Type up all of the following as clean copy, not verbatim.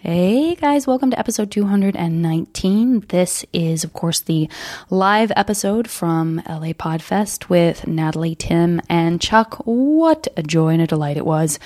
Hey guys, welcome to episode 219. This is, of course, the live episode from LA Podfest with Natalie, Tim, and Chuck. What a joy and a delight it was.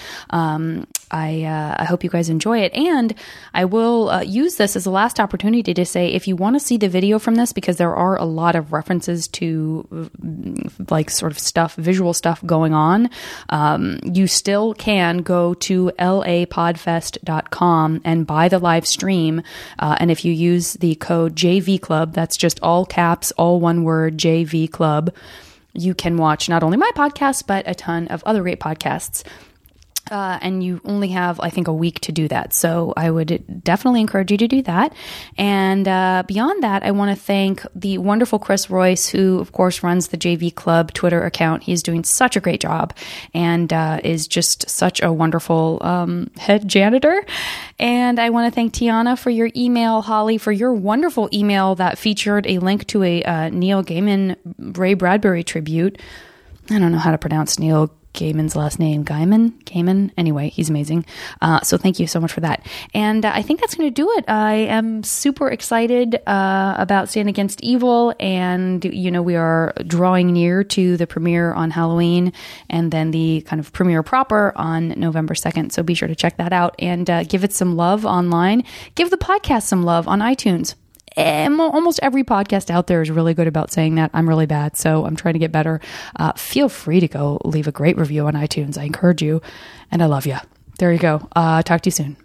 I hope you guys enjoy it. And I will use this as a last opportunity to say, if you want to see the video from this, because there are a lot of references to like sort of stuff, visual stuff going on, you still can go to lapodfest.com and buy the live stream. And if you use the code JV Club, that's just all caps, all one word, JV Club, you can watch not only my podcast, but a ton of other great podcasts. And you only have, I think, a week to do that. So I would definitely encourage you to do that. And beyond that, I want to thank the wonderful Chris Royce, who, of course, runs the JV Club Twitter account. He's doing such a great job and is just such a wonderful head janitor. And I want to thank Tiana for your email, Holly, for your wonderful email that featured a link to a Neil Gaiman Ray Bradbury tribute. I don't know how to pronounce Neil Gaiman's last name. Gaiman? Anyway, he's amazing. So thank you so much for that. And I think that's going to do it. I am super excited about Stand Against Evil. And, you know, we are drawing near to the premiere on Halloween and then the kind of premiere proper on November 2nd. So be sure to check that out and give it some love online. Give the podcast some love on iTunes. Almost every podcast out there is really good about saying that. I'm really bad, so I'm trying to get better. Feel free to go leave a great review on iTunes. I encourage you, and I love you. There you go. Talk to you soon.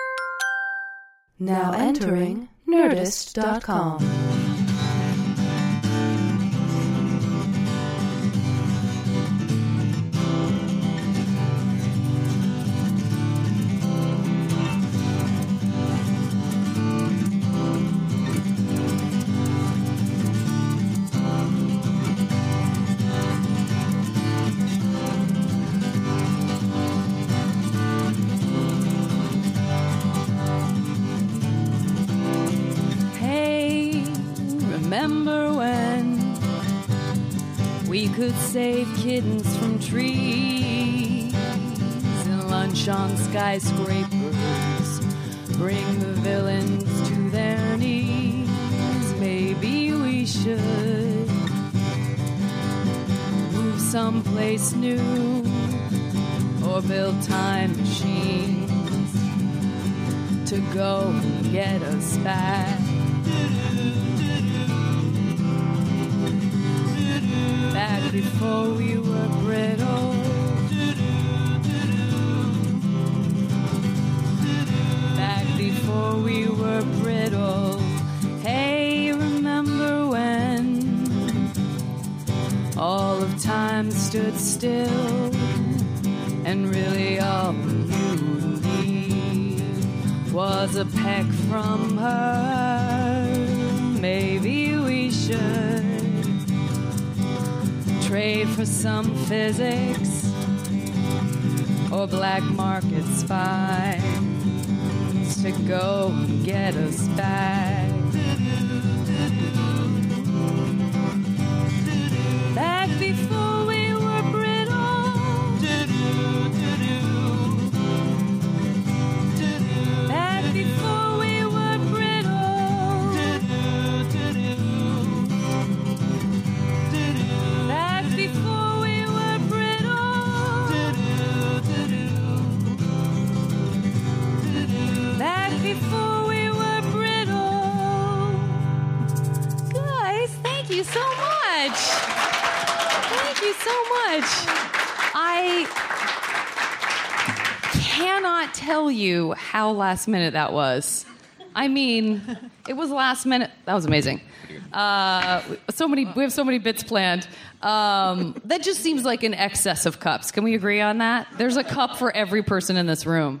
Now entering Nerdist.com. Remember when we could save kittens from trees and lunch on skyscrapers, bring the villains to their knees? Maybe we should move someplace new or build time machines to go and get us back. Back before we were brittle, back before we were brittle. Hey, remember when all of time stood still and really all you need was a peck from her? Maybe we should trade for some physics or black market spies to go and get us back. Back before we were brittle. Back before we were brittle. Back before we were brittle. Back before we were brittle. Guys, thank you so much. Thank you so much. I cannot tell you how last minute that was. I mean, it was last minute. That was amazing. We have so many bits planned. That just seems like an excess of cups. Can we agree on that? There's a cup for every person in this room.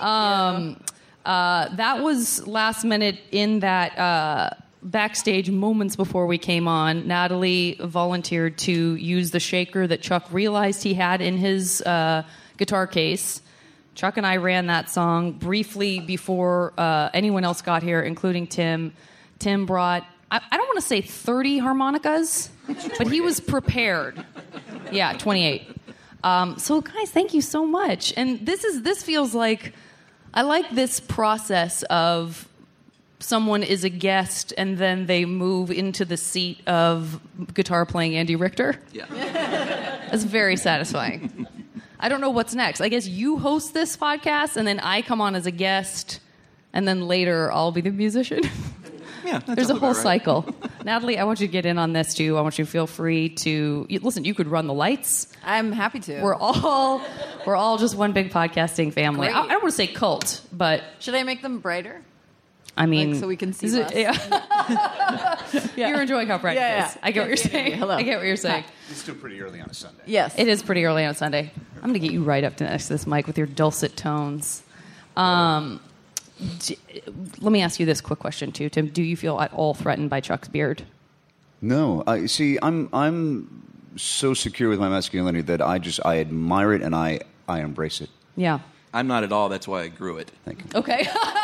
That was last minute in that backstage moments before we came on. Natalie volunteered to use the shaker that Chuck realized he had in his guitar case. Chuck and I ran that song briefly before anyone else got here, including Tim. Tim brought, I don't want to say 30 harmonicas, but he was prepared. Yeah, 28. So guys, thank you so much. And this feels like I like this process of someone is a guest and then they move into the seat of guitar playing Andy Richter. Yeah. That's very satisfying. I don't know what's next. I guess you host this podcast and then I come on as a guest and then later I'll be the musician. Yeah, that There's a sounds whole about right. cycle. Natalie, I want you to get in on this too. I want you to feel free to listen. You could run the lights. I'm happy to. We're all just one big podcasting family. Great. I don't want to say cult, but Should I make them brighter? I mean, Like, so we can see is less? You're enjoying how bright it Yeah. is. I get what you're saying. Hello. I get what you're saying. It's still pretty early on a Sunday. Yes. It is pretty early on Sunday. I'm going to get you right up to next to this mic with your dulcet tones. Let me ask you this quick question too, Tim. Do you feel at all threatened by Chuck's beard? No, I'm so secure with my masculinity that I admire it and I embrace it. Yeah. I'm not at all. That's why I grew it. Thank you. Okay.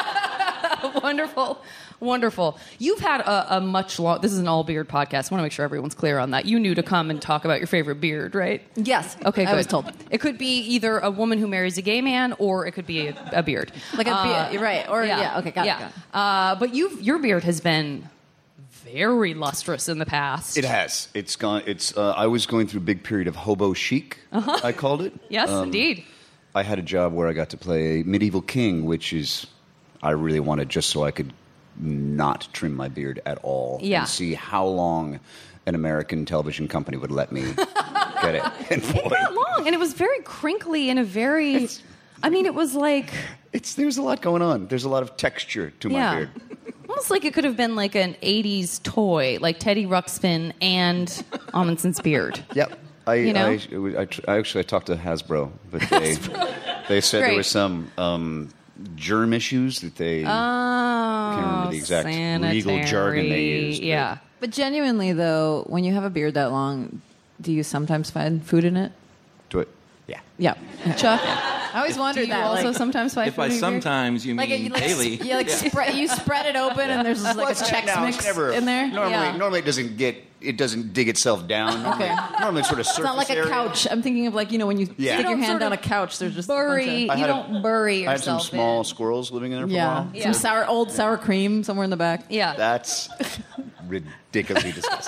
Wonderful. You've had a much long. This is an all beard podcast. I want to make sure everyone's clear on that. You knew to come and talk about your favorite beard, right? Yes. Okay, good. I was told. It could be either a woman who marries a gay man, or it could be a beard. Like a beard. You're right. Or, yeah. Okay, got it. But your beard has been very lustrous in the past. It has. It's gone. I was going through a big period of hobo chic. I called it. Yes, indeed. I had a job where I got to play a medieval king, which is I really wanted just so I could not trim my beard at all and see how long an American television company would let me get it. And It got long, and it was very crinkly and it was like there's a lot going on. There's a lot of texture to my beard. Almost like it could have been like an 80s toy, like Teddy Ruxpin and Amundsen's beard. Yep. I talked to Hasbro, but they said there was some germ issues that they can't remember the exact legal jargon they used. Yeah. But genuinely, though, when you have a beard that long, do you sometimes find food in it? Do it. Yeah. Yeah. Chuck, I always do wondered you that. also like, sometimes find If by food in your beard? sometimes you mean daily. you spread it open and there's just like a Chex Mix in there. Normally it doesn't dig itself down. Normally it's sort of surface It's not like a area. couch. I'm thinking of like, when you stick You your don't hand sort down a of couch, there's just Bury. a bunch You don't bury I had some yourself small in. squirrels living in there for a while. Yeah. some old sour cream somewhere in the back. Yeah. That's ridiculously disgusting.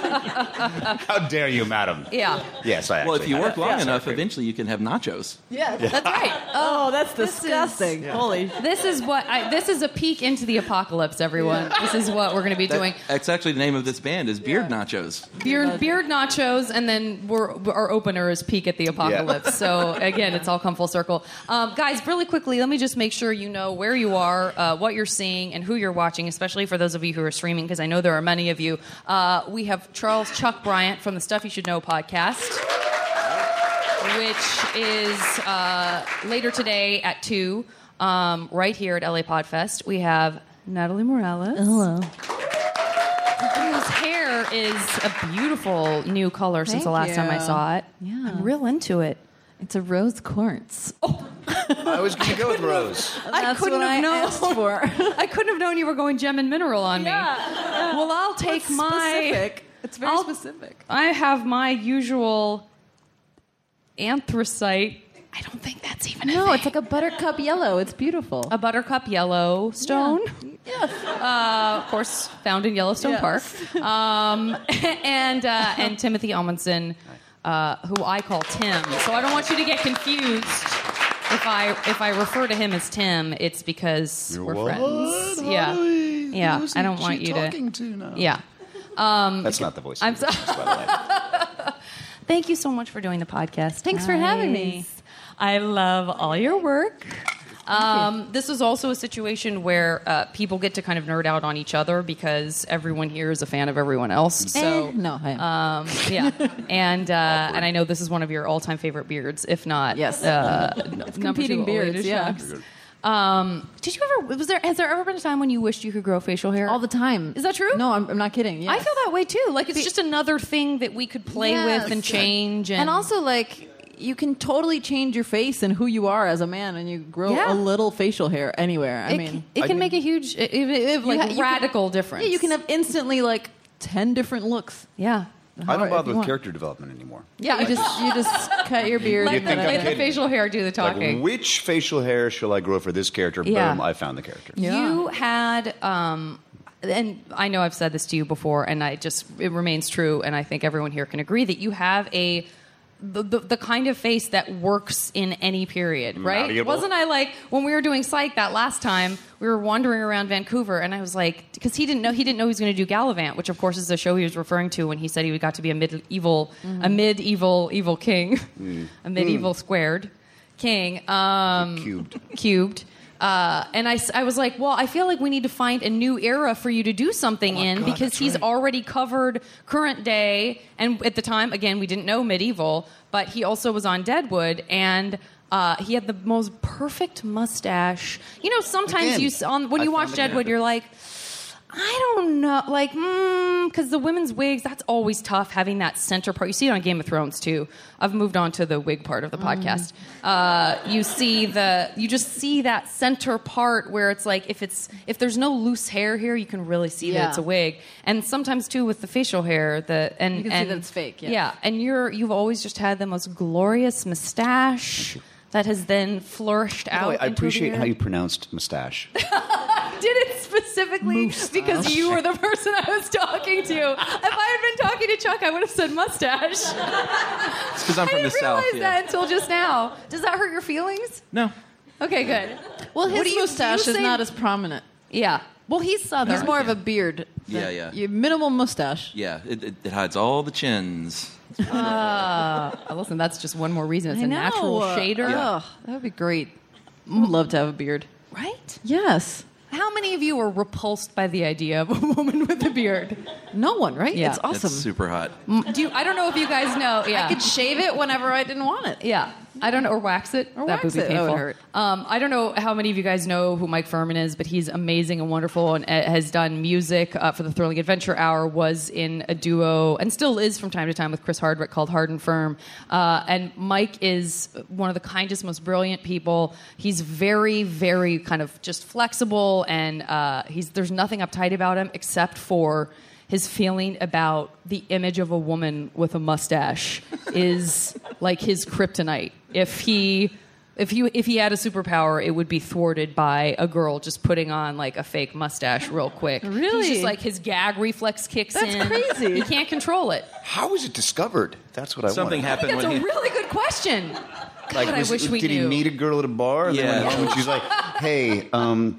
How dare you, madam? Yeah. Yes, I Well, if actually you had work that. long Yeah, enough, sour cream. eventually you can have nachos. Yes. That's right. Oh, that's This is- disgusting. Holy. This is a peek into the apocalypse, everyone. This is what we're going to be doing. That's actually the name of this band is Beard Nachos. Beard nachos, and then our opener is peek at the apocalypse. So again, it's all come full circle. Guys, really quickly, let me just make sure you know where you are, what you're seeing, and who you're watching, especially for those of you who are streaming, because I know there are many of you. We have Charles Chuck Bryant from the Stuff You Should Know podcast, which is later today at 2, right here at LA Podfest. We have Natalie Morales. Hello. Whose hair is a beautiful new color since the last time I saw it. Yeah. I'm real into it. It's a rose quartz. I was going to go with Rose. That's couldn't what have I known. asked for. I couldn't have known you were going gem and mineral on me. Well, I'll take Specific. It's very I'll- specific. I have my usual anthracite. I don't think that's even No, it's like a buttercup yellow. It's beautiful. a buttercup yellow stone. Yes. Of course, found in Yellowstone Yes. Park. And Timothy Amundsen, who I call Tim. So I don't want you to get confused. If I refer to him as Tim, it's because we're friends. Yeah. I don't want you to now? Yeah. That's not the voice. I'm of the business, by the way. Thank you so much for doing the podcast. Thanks for having me. I love all your work. This is also a situation where people get to kind of nerd out on each other because everyone here is a fan of everyone else. So no, I am. yeah, and I know this is one of your all-time favorite beards, if not Yes. number competing 2 beards, Olympus yeah. Shucks. Did you ever? Has there ever been a time when you wished you could grow facial hair? All the time. Is that true? No, I'm not kidding. Yes. I feel that way too. Like it's just another thing that we could play Yes. with and change, And also, like, you can totally change your face and who you are as a man, and you grow Yeah. a little facial hair anywhere. I mean, it can make a huge, you like can- radical difference. yeah, you can have instantly like 10 different looks. Yeah. I don't bother with character development anymore. Yeah, you just cut your beard. Let You think I'm the kidding? facial hair do the talking. Like, which facial hair shall I grow for this character? Yeah. Boom, I found the character. You had, and I know I've said this to you before, and it remains true, and I think everyone here can agree that you have the kind of face that works in any period, right? Malleable. Wasn't I like, when we were doing Psych that last time, we were wandering around Vancouver, and I was like, because he didn't know he was going to do Gallivant, which of course is the show he was referring to when he said he got to be a medieval evil king, a medieval squared king, cubed. And I was like, well, I feel like we need to find a new era for you to do something because he's already covered current day. And at the time, again, we didn't know medieval, but he also was on Deadwood, and he had the most perfect mustache. You know, sometimes when you watch Deadwood, you're like, I don't know, like, because the women's wigs, that's always tough, having that center part. You see it on Game of Thrones, too. I've moved on to the wig part of the podcast. You just see that center part where it's like, if there's no loose hair here, you can really see that it's a wig. And sometimes, too, with the facial hair, you can see that it's fake, yeah. Yeah, and you've always just had the most glorious mustache that has then flourished out. I into appreciate the how you pronounced mustache. did it specifically because you were the person I was talking to. If I had been talking to Chuck, I would have said mustache. It's because I'm from the I South. didn't realize that until just now. Does that hurt your feelings? No. Okay, good. Well, his do you mustache is say? not as prominent. Yeah. Well, he's Southern. He's more of a beard. Yeah. Minimal mustache. Yeah, it hides all the chins. Listen, that's just one more reason. It's a natural shader. Oh, that would be great. I would love to have a beard. Right? Yes. How many of you are repulsed by the idea of a woman with a beard? No one, right? Yeah. It's awesome. It's super hot. I don't know if you guys know. Yeah. I could shave it whenever I didn't want it. Yeah. I don't know, or wax it. Or that wax would be it. painful. That would hurt. I don't know how many of you guys know who Mike Furman is, but he's amazing and wonderful and has done music for the Thrilling Adventure Hour, was in a duo, and still is from time to time with Chris Hardwick called Hard and Firm. And Mike is one of the kindest, most brilliant people. He's very, very kind of just flexible, and there's nothing uptight about him except for his feeling about the image of a woman with a mustache is like his kryptonite. If he had a superpower, it would be thwarted by a girl just putting on like a fake mustache real quick. Really? He's just like his gag reflex kicks in. That's crazy. He can't control it. How was it discovered? That's what I Something want. happened That's when a he... really good question. God, Like, I wish we did knew. he meet a girl at a bar? And Yeah. then went home and she's like, hey,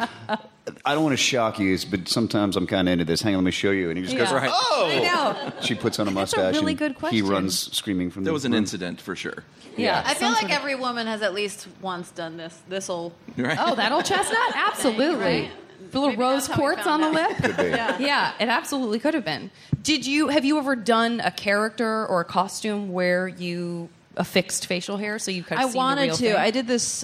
I don't want to shock you, but sometimes I'm kind of into this. Hang on, let me show you. And he just goes, Yeah. oh! I know. She puts on a That's a mustache really and good he question. runs screaming from There the was an room. incident for sure. Yeah. I feel some like sort of- every woman has at least once done this. This'll. Right? Oh, that old chestnut? Absolutely. Right? The little Maybe rose that's how we quartz on found the out. lip? Could be. Yeah, it absolutely could have been. Have you ever done a character or a costume where you affixed facial hair so you could I have seen wanted the real to. thing? I did this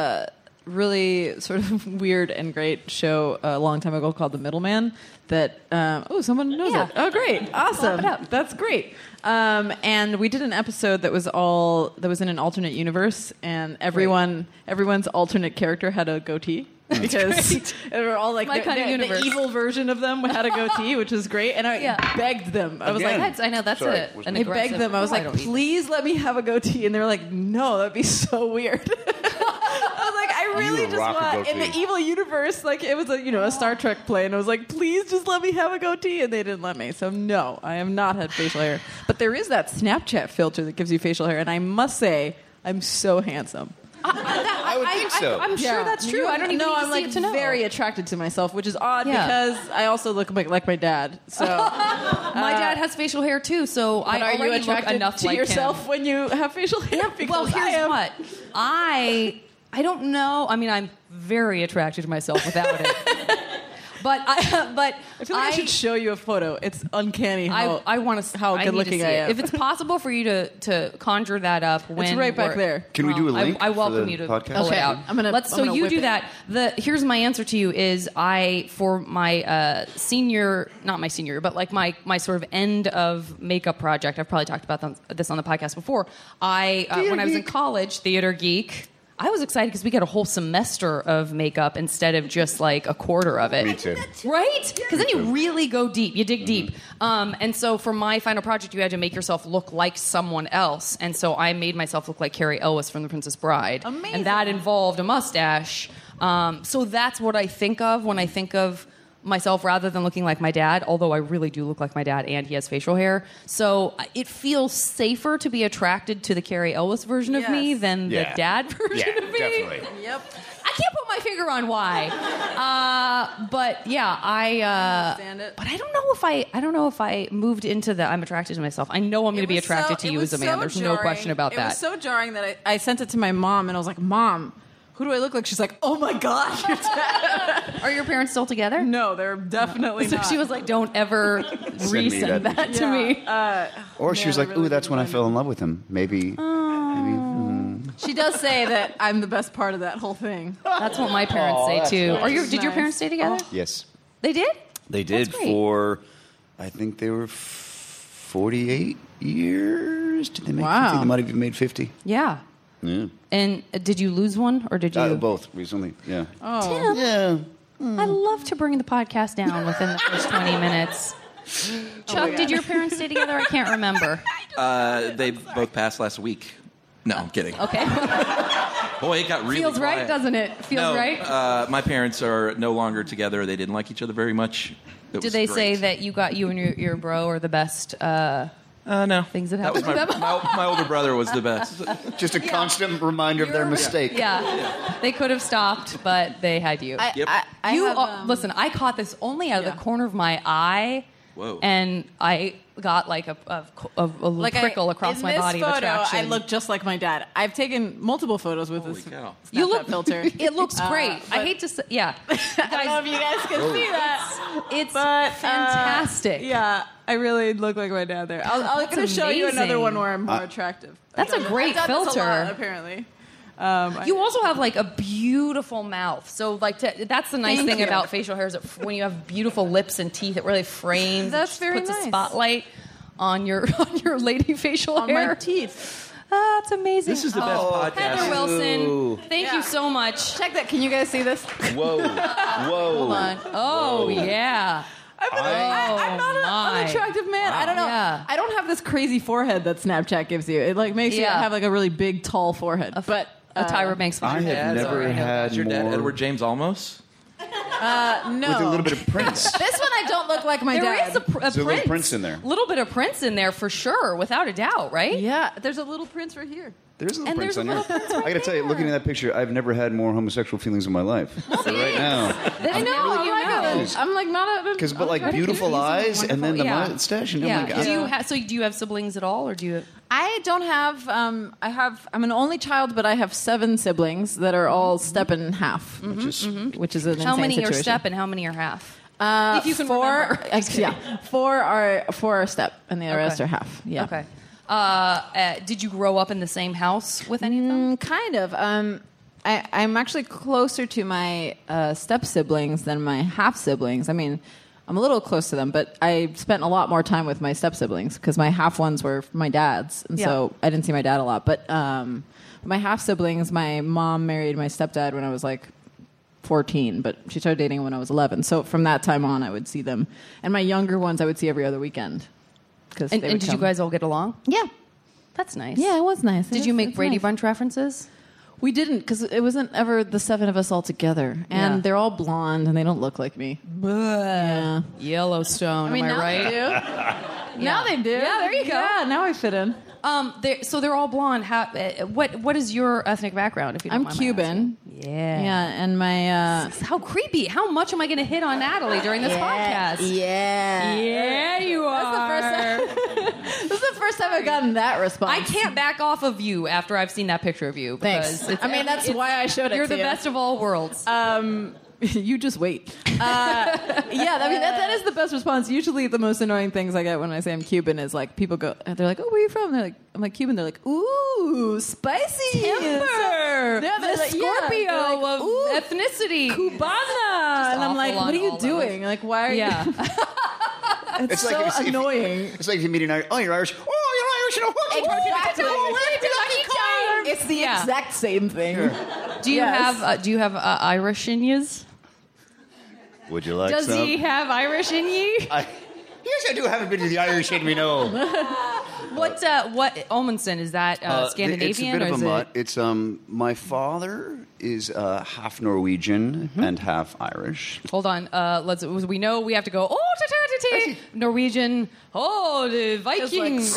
really sort of weird and great show a long time ago called The Middleman. That someone knows Yeah. it. Oh, great, awesome, it up. that's great. And we did an episode that was in an alternate universe, and everyone's alternate character had a goatee. Because they were all like My kind of the universe. evil version of them had a goatee, which was great. And I Yeah. begged them. I was Again. like, I know that's Sorry, an I aggressive. begged them. I was like, don't need please let me have a goatee. And they were like, no, that'd be so weird. I was like, I really You just rock a want, in the goatee. evil universe, like it was a Star Trek play. And I was like, please just let me have a goatee. And they didn't let me. So no, I have not had facial hair. But there is that Snapchat filter that gives you facial hair. And I must say, I'm so handsome. I would think so. I'm sure that's true. I don't even know. need to I'm see like it to know. very attracted to myself, which is odd Yeah. because I also look like my dad. So, My dad has facial hair too, so I but are you already look attracted enough to like yourself him. when you have facial hair? Because Well, I here's am. what I don't know. I mean, I'm very attracted to myself without it. But I feel like I should show you a photo. It's uncanny how I want to how good looking I am. If it's possible for you to conjure that up, when It's right back there. Can we do a link I welcome for the you to podcast? pull it Okay. out. I'm gonna you whip do it. that. Here's my answer to you is for my not my senior, but like my sort of end of makeup project. I've probably talked about this on the podcast before. When I was in college, theater geek. I was excited because we get a whole semester of makeup instead of just like a quarter of it. Me too. Right? Because then you really go deep. You dig deep. And so for my final project, you had to make yourself look like someone else. And so I made myself look like Carrie Elwes from The Princess Bride. Amazing. And that involved a mustache. So that's what I think of when I think of myself rather than looking like my dad, although I really do look like my dad and he has facial hair. So it feels safer to be attracted to the Carrie Elwes version of me than the dad version of me. Definitely. Yep. I can't put my finger on why. But yeah, Understand it. but I don't know if I moved into the I'm attracted to myself. I know I'm going to be attracted to you as a man. There's no question about that. It was so jarring that I sent it to my mom and I was like, Mom, who do I look like? She's like, oh my God, you're dead. Are your parents still together? No, they're definitely So not. she was like, don't ever resend that to me. Or she was like, really ooh, that's when I disappointed. fell in love with him. Maybe. She does say that I'm the best part of that wole thing. That's what my parents say too. Did your Nice. parents stay together? Yes. They did? They did That's great. for, I think they were 48 years. Did they make Wow. 50? They might have even made 50. Yeah. Yeah. And did you lose one or did you? Both recently. Yeah. Tim, Yeah. I love to bring the podcast down within the first 20 minutes. Chuck, did your parents stay together? I can't remember. They both passed last week. No, I'm kidding. Okay. Boy, it got really Feels right, quiet. doesn't it? Feels No, right? my parents are no longer together. They didn't like each other very much. It Did was they great. say that you and your bro are the best? No. Things that was happened to them? my older brother was the best. Just a constant reminder of their mistake. Yeah. They could have stopped, but they had you. Yep. Listen, I caught this only out of the corner of my eye. Whoa. And I got like a prickle across my body in of this photo, attraction. I look just like my dad. I've taken multiple photos with Holy this cow. You Snapchat look filter. It looks great. I but- hate to say, yeah. I don't know if you guys can see that. It's But, fantastic. Yeah, I really look like my dad there. I'm That's going to show you another amazing. one where I'm more attractive. That's a great I've done this a filter. lot, apparently. You also have like a beautiful mouth. So like that's the nice Thank thing you. about facial hair is that when you have beautiful lips and teeth, it really frames. That's it very puts a nice. spotlight on your lady facial on hair. my teeth. That's amazing. This is the best podcast. Heather Wilson, Ooh. thank you so much. Check that. Can you guys see this? Whoa. Whoa. Hold on. Oh yeah. I'm not an my. unattractive man. I don't know. Yeah. I don't have this crazy forehead that Snapchat gives you. It like makes you Yeah. have like a really big, tall forehead. But A Tyra Banks. I have Dad's never already- had Is your dad more Edward James Olmos? no, with a little bit of Prince. This one I don't look like my There dad. is a There's a little Prince in there. little bit of Prince in there for sure, without a doubt, right? Yeah, there's a little Prince right here. There's a little And Prince there's on a there. little Prince I got to tell you, looking at that picture, I've never had more homosexual feelings in my life. So right now, I know, you know. I'm like not a. because but like beautiful eyes and then the Yeah. mustache, and Yeah. oh my god. Do you have siblings at all, or do you? I don't have. I'm an only child, but I have 7 siblings that are all step in half, which is an How insane many situation. are step and how many are half? If you can 4, remember. yeah, 4 are step, and the rest are half. Yeah, Okay. Did you grow up in the same house with any of them? kind of. I'm actually closer to my step siblings than my half siblings. I mean, I'm a little close to them, but I spent a lot more time with my step siblings because my half ones were my dad's, and so I didn't see my dad a lot. But my half siblings, my mom married my stepdad when I was like 14, but she started dating him when I was 11. So from that time on, I would see them, and my younger ones I would see every other weekend. And did you guys all get along? Yeah, That's nice. yeah, it was nice. Did you make Brady Bunch references? We didn't, because it wasn't ever the 7 of us all together, and Yeah. they're all blonde and they don't look like me. Yeah. Yellowstone. am I now right? they do. Now they do. Yeah, there you go. Yeah, now I fit in. So they're all blonde. What is your ethnic background? If you don't I'm mind my Cuban. asking? Yeah. Yeah, and my How creepy! How much am I going to hit on Natalie during this podcast? Yeah. Yeah, you are. This is the first time I've gotten that response. I can't back off of you after I've seen that picture of you. Thanks. Because I mean, that's why I showed it You're to the you. best of all worlds. You just wait. Yeah, I mean that is the best response. Usually, the most annoying things I get when I say I'm Cuban is like people go, they're like, "Oh, where are you from?" They're like, "I'm like Cuban." They're like, "Ooh, spicy Timber, Yeah, the they're like, yeah. Scorpio They're like, of "Ooh, ethnicity, Cubana," and I'm awful like, on "What are you all doing? Like, why are Yeah. you?" It's so if you- annoying. It's like if you meet an Irish. Oh, you're Irish. Oh, you're Irish. Exactly. It's the Yeah. exact same thing. Do you have Irish in yous? Would you like Does some? he have Irish in ye? Yes, I do have a bit of the Irish in me, no. What Amundsen, is that Scandinavian? It's a bit or of a is mutt. it? It's my father is half Norwegian and half Irish. Hold on. We know we have to go. Norwegian. Oh, the Vikings.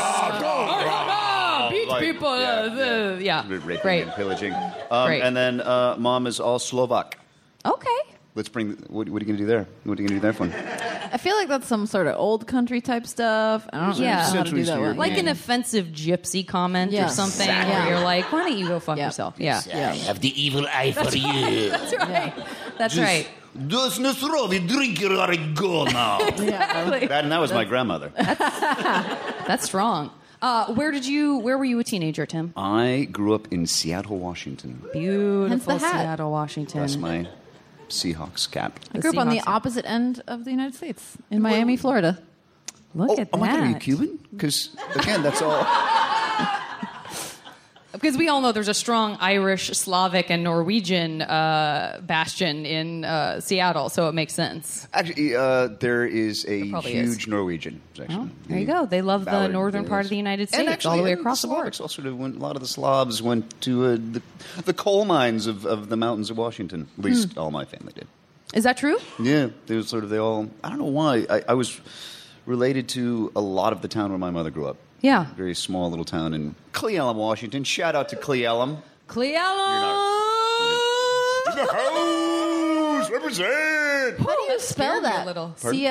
Beach Like, people. Raping Great. and pillaging. Great. And then mom is all Slovak. Okay. Let's bring. What are you going to do there? What are you going to do there for? I feel like that's some sort of old country type stuff. I don't Yeah. know how to do Centuries that to your one. Like an offensive gypsy comment or Yes. something Exactly. where you're like, why don't you go fuck Yeah. yourself? Yeah. Yeah. have the evil eye for you. That's right. That's right. Does Nasrovi drink your go now? Exactly. That was my grandmother. That's strong. Where were you a teenager, Tim? I grew up in Seattle, Washington. Beautiful Hence the hat. Seattle, Washington. That's my Seahawks cap. I grew up on the Seahawks. opposite end of the United States, in Miami, Florida. Look at oh my God, are you that. Cuban? Because again, that's all. Because we all know there's a strong Irish, Slavic, and Norwegian bastion in Seattle, so it makes sense. Actually, there is a probably huge is. Norwegian section. Oh, there you go. They love the Ballard northern part of the United States, all the way across the board. Slavics also went, a lot of the Slavs went to the coal mines of the mountains of Washington. At least all my family did. Is that true? Yeah, they were they all. I don't know why. I was related to a lot of the town where my mother grew up. Yeah. Very small little town in Cle Elum, Washington. Shout out to Cle Elum. Cleella! The house represent. How do you spell scared me a that? little.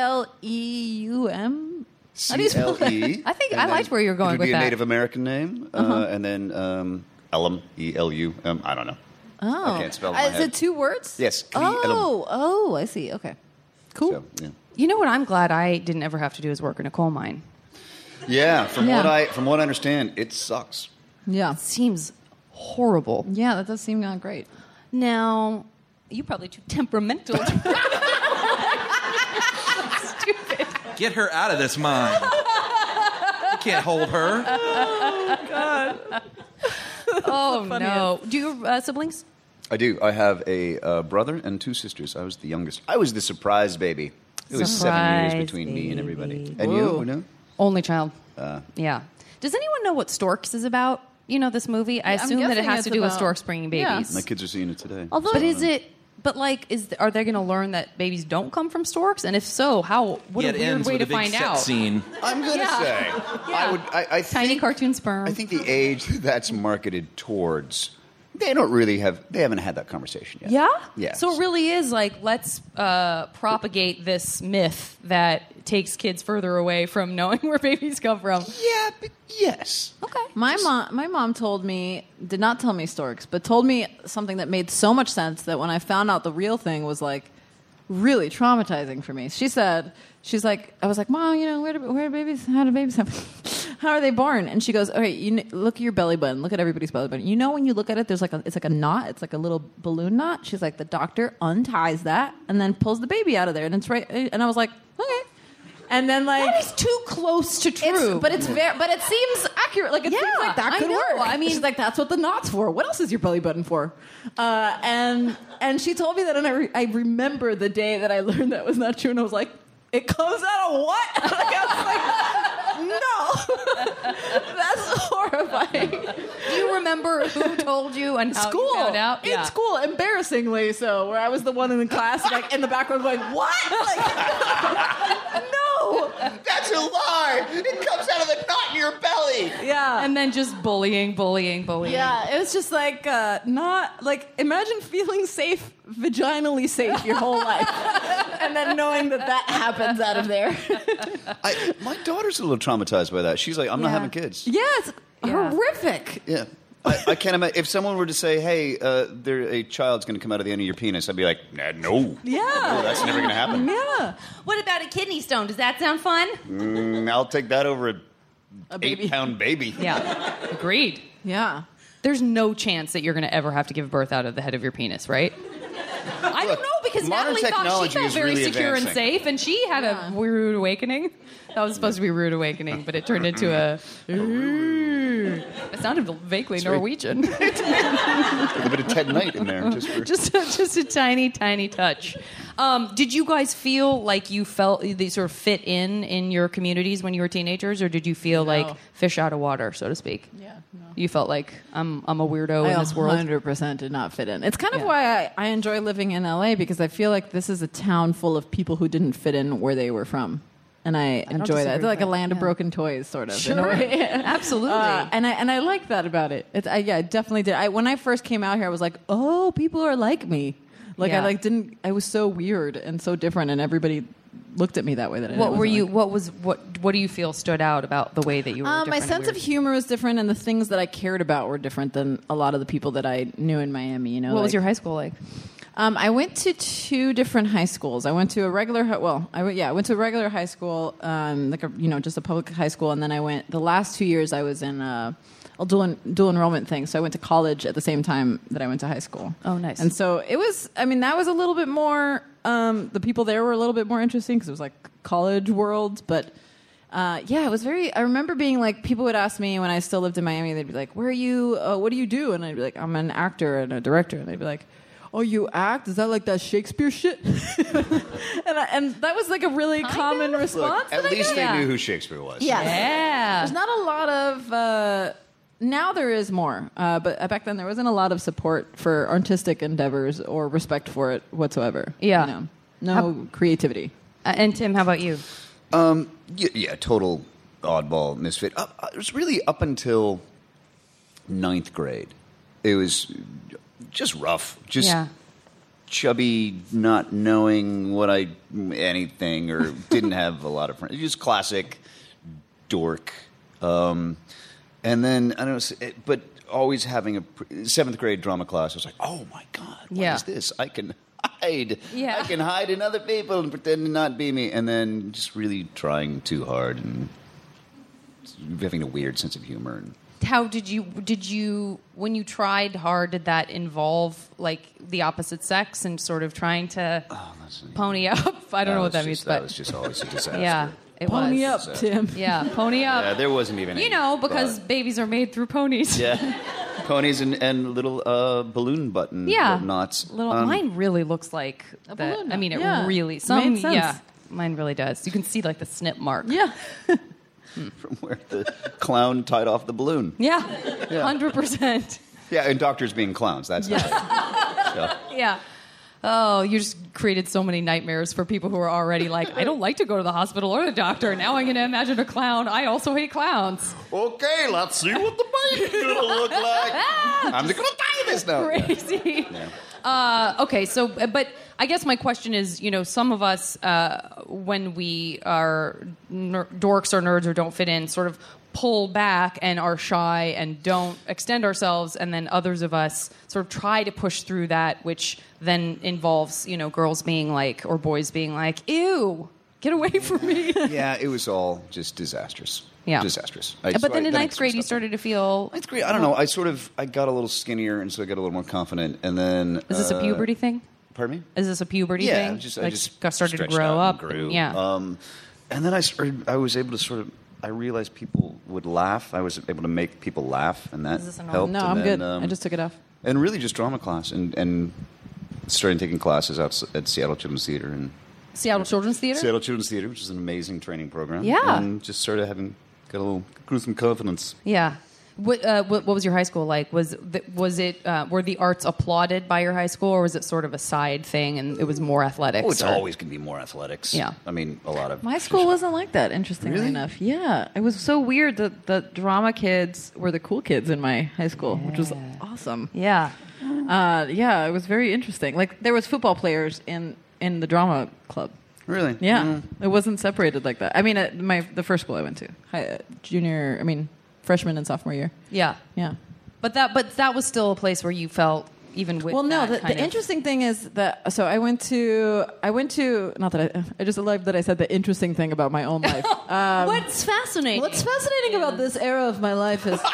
CLEUM? How do you spell that? CLE. I think and I then liked where you were going it would with be that. a Native American name, and then Elum, ELUM. I don't know. Oh. I can't spell it in my Is head. it 2 words? Yes. Cle Elum. Oh, I see. Okay. Cool. So, yeah. You know what I'm glad I didn't ever have to do is work in a coal mine. Yeah, from Yeah. what I understand, it sucks. Yeah. Seems horrible. Yeah, that does seem not great. Now, you probably too temperamental. Stupid. Get her out of this mine. You can't hold her. Oh, no. Do you have siblings? I do. I have a brother and 2 sisters. I was the youngest. I was the surprise baby. It was 7 years Surprise between me and everybody. baby. And Whoa. you know? Only child. Yeah. Does anyone know what Storks is about? You know this movie? I I'm assume that it guessing has it's to do with about- storks bringing Yeah. babies. My kids are seeing it today. Although, But is it? But like, are they going to learn that babies don't come from storks? And if so, how? What Yeah, a it weird ends way with to a big find set out. scene. I'm going to Yeah. say, Yeah. I Tiny think, cartoon sperm. I think the age that's marketed towards, they haven't had that conversation yet. Yeah? Yeah. So it really is like, let's propagate this myth that takes kids further away from knowing where babies come from. Yeah, but yes. Okay. my mom did not tell me storks, but told me something that made so much sense that when I found out the real thing was like really traumatizing for me. She's like, I was like, Mom, how do babies happen? How are they born? And she goes, okay, look at your belly button. Look at everybody's belly button. When you look at it, it's like a knot. It's like a little balloon knot. She's like, the doctor unties that and then pulls the baby out of there, and it's right. And I was like, okay. And then That is too close to true. but it seems accurate. Like it seems Yeah, like that I could know. work. I mean- she's like, that's what the knot's for. What else is your belly button for? And she told me that, and I remember the day that I learned that was not true, and I was like, it comes out of what? Like, I was like, no, that's horrifying. Do you remember who told you and how School, you found out? in school, embarrassingly so, where I was the one in the class, like in the background, going, what? Like, no. That's a lie. It comes out of the knot in your belly. Yeah. And then just bullying. Yeah, it was just like not like imagine feeling safe, vaginally safe your whole life, and then knowing that happens out of there. My daughter's a little traumatized by that. She's like, I'm not having kids. Yeah, it's horrific. Yeah. I can't imagine. If someone were to say, hey, a child's going to come out of the end of your penis, I'd be like, no. Yeah, No, that's never going to happen. yeah. What about a kidney stone? Does that sound fun? I'll take that over A baby. 8-pound baby. Yeah. Agreed. Yeah. There's no chance that you're going to ever have to give birth out of the head of your penis, right? I don't know, because modern Natalie thought she technology felt is very really secure and advancing. safe, and she had a rude awakening. That was supposed to be rude awakening, but it turned into a... It sounded vaguely Norwegian. A bit of Ted Knight in there. just a tiny, tiny touch. Did you guys feel like you felt they sort of fit in your communities when you were teenagers, or did you feel like fish out of water, so to speak? Yeah, no. You felt like I'm a weirdo in this world. 100% did not fit in. It's kind of why I enjoy living in LA, because I feel like this is a town full of people who didn't fit in where they were from. And I enjoy that. It's like a land of broken toys, sort of. Sure. In a way. Absolutely. And I like that about it. I definitely did. When I first came out here, I was like, oh, people are like me. Like I was so weird and so different, and everybody looked at me that way. What do you feel stood out about the way that you were different? My sense of humor was different, and the things that I cared about were different than a lot of the people that I knew in Miami. You know, what was your high school like? I went to 2 different high schools. I went to a regular, I went to a regular high school, just a public high school, and then I went. The last 2 years, I was in a dual enrollment thing. So I went to college at the same time that I went to high school. Oh, nice. And so it was. I mean, that was a little bit more. The people there were a little bit more interesting because it was like college world, but. It was very. I remember being like, people would ask me when I still lived in Miami. They'd be like, "Where are you? What do you do?" And I'd be like, "I'm an actor and a director." And they'd be like, "Oh, you act? Is that like that Shakespeare shit?" and that was like a really common response. Look, at least they knew who Shakespeare was. Yeah. There's not a lot of. Now there is more, but back then there wasn't a lot of support for artistic endeavors or respect for it whatsoever. Yeah. You know? No creativity. And Tim, how about you? Total oddball misfit. It was really up until 9th grade. It was just rough. Just chubby, not knowing anything, or didn't have a lot of friends. Just classic dork. And then, I don't know, but always having a 7th grade drama class, I was like, oh my God, what is this? I can hide. Yeah. I can hide in other people and pretend to not be me. And then just really trying too hard and having a weird sense of humor. How did you, when you tried hard, did that involve like the opposite sex and sort of trying to pony up? I don't know what that means, but that was just always a disaster. Yeah. Pony up, Tim. Yeah, pony up. Yeah, there wasn't even any because babies are made through ponies. Yeah. Ponies and little balloon button knots. Mine really looks like a that. balloon. I mean, it Yeah. really. Made sense. Yeah, mine really does. You can see like the snip mark. Yeah. From where the clown tied off the balloon. Yeah, 100%. Yeah, and doctors being clowns. That's Yeah. Oh, you just created so many nightmares for people who are already like, I don't like to go to the hospital or the doctor. Now I'm going to imagine a clown. I also hate clowns. Okay, let's see what the baby's going to look like. I'm going to die this now. Crazy. Yeah. Okay, so, but I guess my question is, some of us, when we are dorks or nerds or don't fit in, sort of pull back and are shy and don't extend ourselves, and then others of us sort of try to push through that, which then involves, girls being like, or boys being like, ew, get away from me. Yeah, it was all just disastrous. Yeah. Disastrous. But then in 9th grade, you started to feel... 9th grade, I don't know. I got a little skinnier, and so I got a little more confident, and then... Is this a puberty thing? Pardon me? Is this a puberty thing? I just started to stretched grow out up. and grew. Yeah. And then I was able to sort of... I realized people would laugh. I was able to make people laugh, and that helped. No, and I'm then, good. I just took it off. And really just drama class, and started taking classes out at Seattle Children's Theater. Seattle Children's Theater? Seattle Children's Theater, which is an amazing training program. Yeah. And just started grew some confidence. Yeah. What was your high school like? Was it were the arts applauded by your high school, or was it sort of a side thing and it was more athletics? Oh, it's always going to be more athletics. Yeah. I mean, a lot of... My school wasn't like that, interestingly enough. Yeah. It was so weird that the drama kids were the cool kids in my high school, which was awesome. Yeah. It was very interesting. Like, there was football players in the drama club. Really? Yeah. It wasn't separated like that. I mean, the first school I went to, freshman and sophomore year. Yeah. Yeah. But that was still a place where you felt even with Well, no. that The interesting thing is that I went to. Not that I just love that I said the interesting thing about my own life. What's fascinating? What's fascinating about this era of my life is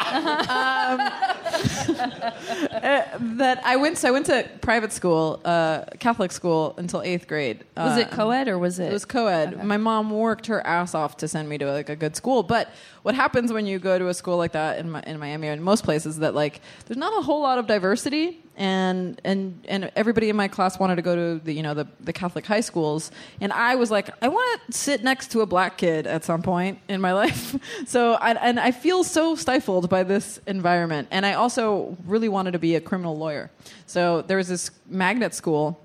that I went to private school, Catholic school, until 8th grade. Was it co-ed or was it? It was co-ed. Okay. My mom worked her ass off to send me to like a good school. But what happens when you go to a school like that in Miami or in most places that like there's not a whole lot of diversity, and everybody in my class wanted to go to the Catholic high schools, and I was like, I want to sit next to a black kid at some point in my life. So I feel so stifled by this environment, and I also really wanted to be a criminal lawyer. So there was this magnet school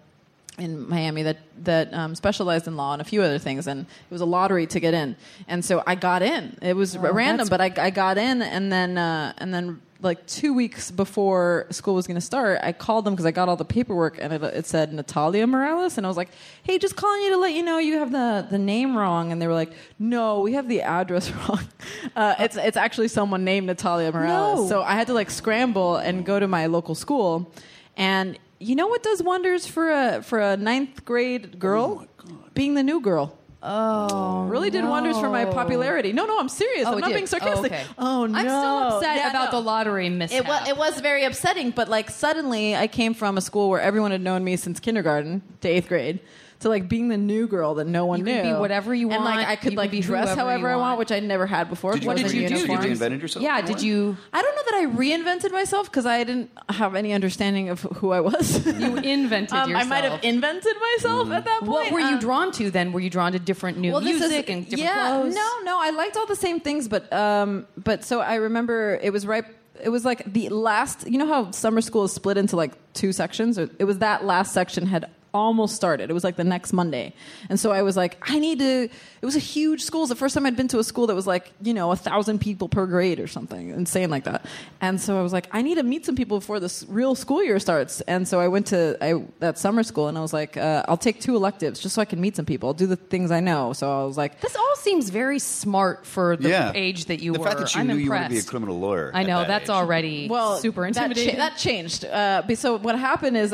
in Miami that specialized in law and a few other things, and it was a lottery to get in. And so I got in. It was random, but I got in, and then like 2 weeks before school was going to start, I called them because I got all the paperwork, and it said Natalia Morales, and I was like, hey, just calling you to let you know you have the name wrong. And they were like, no, we have the address wrong. It's actually someone named Natalia Morales. No. So I had to like scramble and go to my local school, and you know what does wonders for a ninth grade girl? Being the new girl. Oh, really did wonders for my popularity. No, I'm serious. I'm not being sarcastic. Oh, no. I'm still upset about the lottery mishap. It was very upsetting, but like suddenly I came from a school where everyone had known me since kindergarten to 8th grade. To like being the new girl that no one knew. You could be whatever you want. And like I could like be dress however I want, which I never had before. What did you do? Did you reinvent yourself? Yeah, did you? I don't know that I reinvented myself because I didn't have any understanding of who I was. You invented yourself. I might have invented myself at that point. What were you drawn to then? Were you drawn to different new music and different clothes? No, I liked all the same things, but so I remember it was right. It was like the last. You know how summer school is split into like 2 sections? It was that last section had almost started. It was like the next Monday. And so I was like, it was a huge school. It's the first time I'd been to a school that was like, 1,000 people per grade or something insane like that. And so I was like, I need to meet some people before this real school year starts. And so I went to that summer school, and I was like, I'll take 2 electives just so I can meet some people. I'll do the things I know. So I was like, this all seems very smart for the age that you were. The fact that you knew you wanted to be a criminal lawyer. I know, that's already super intimidating. That changed. So what happened is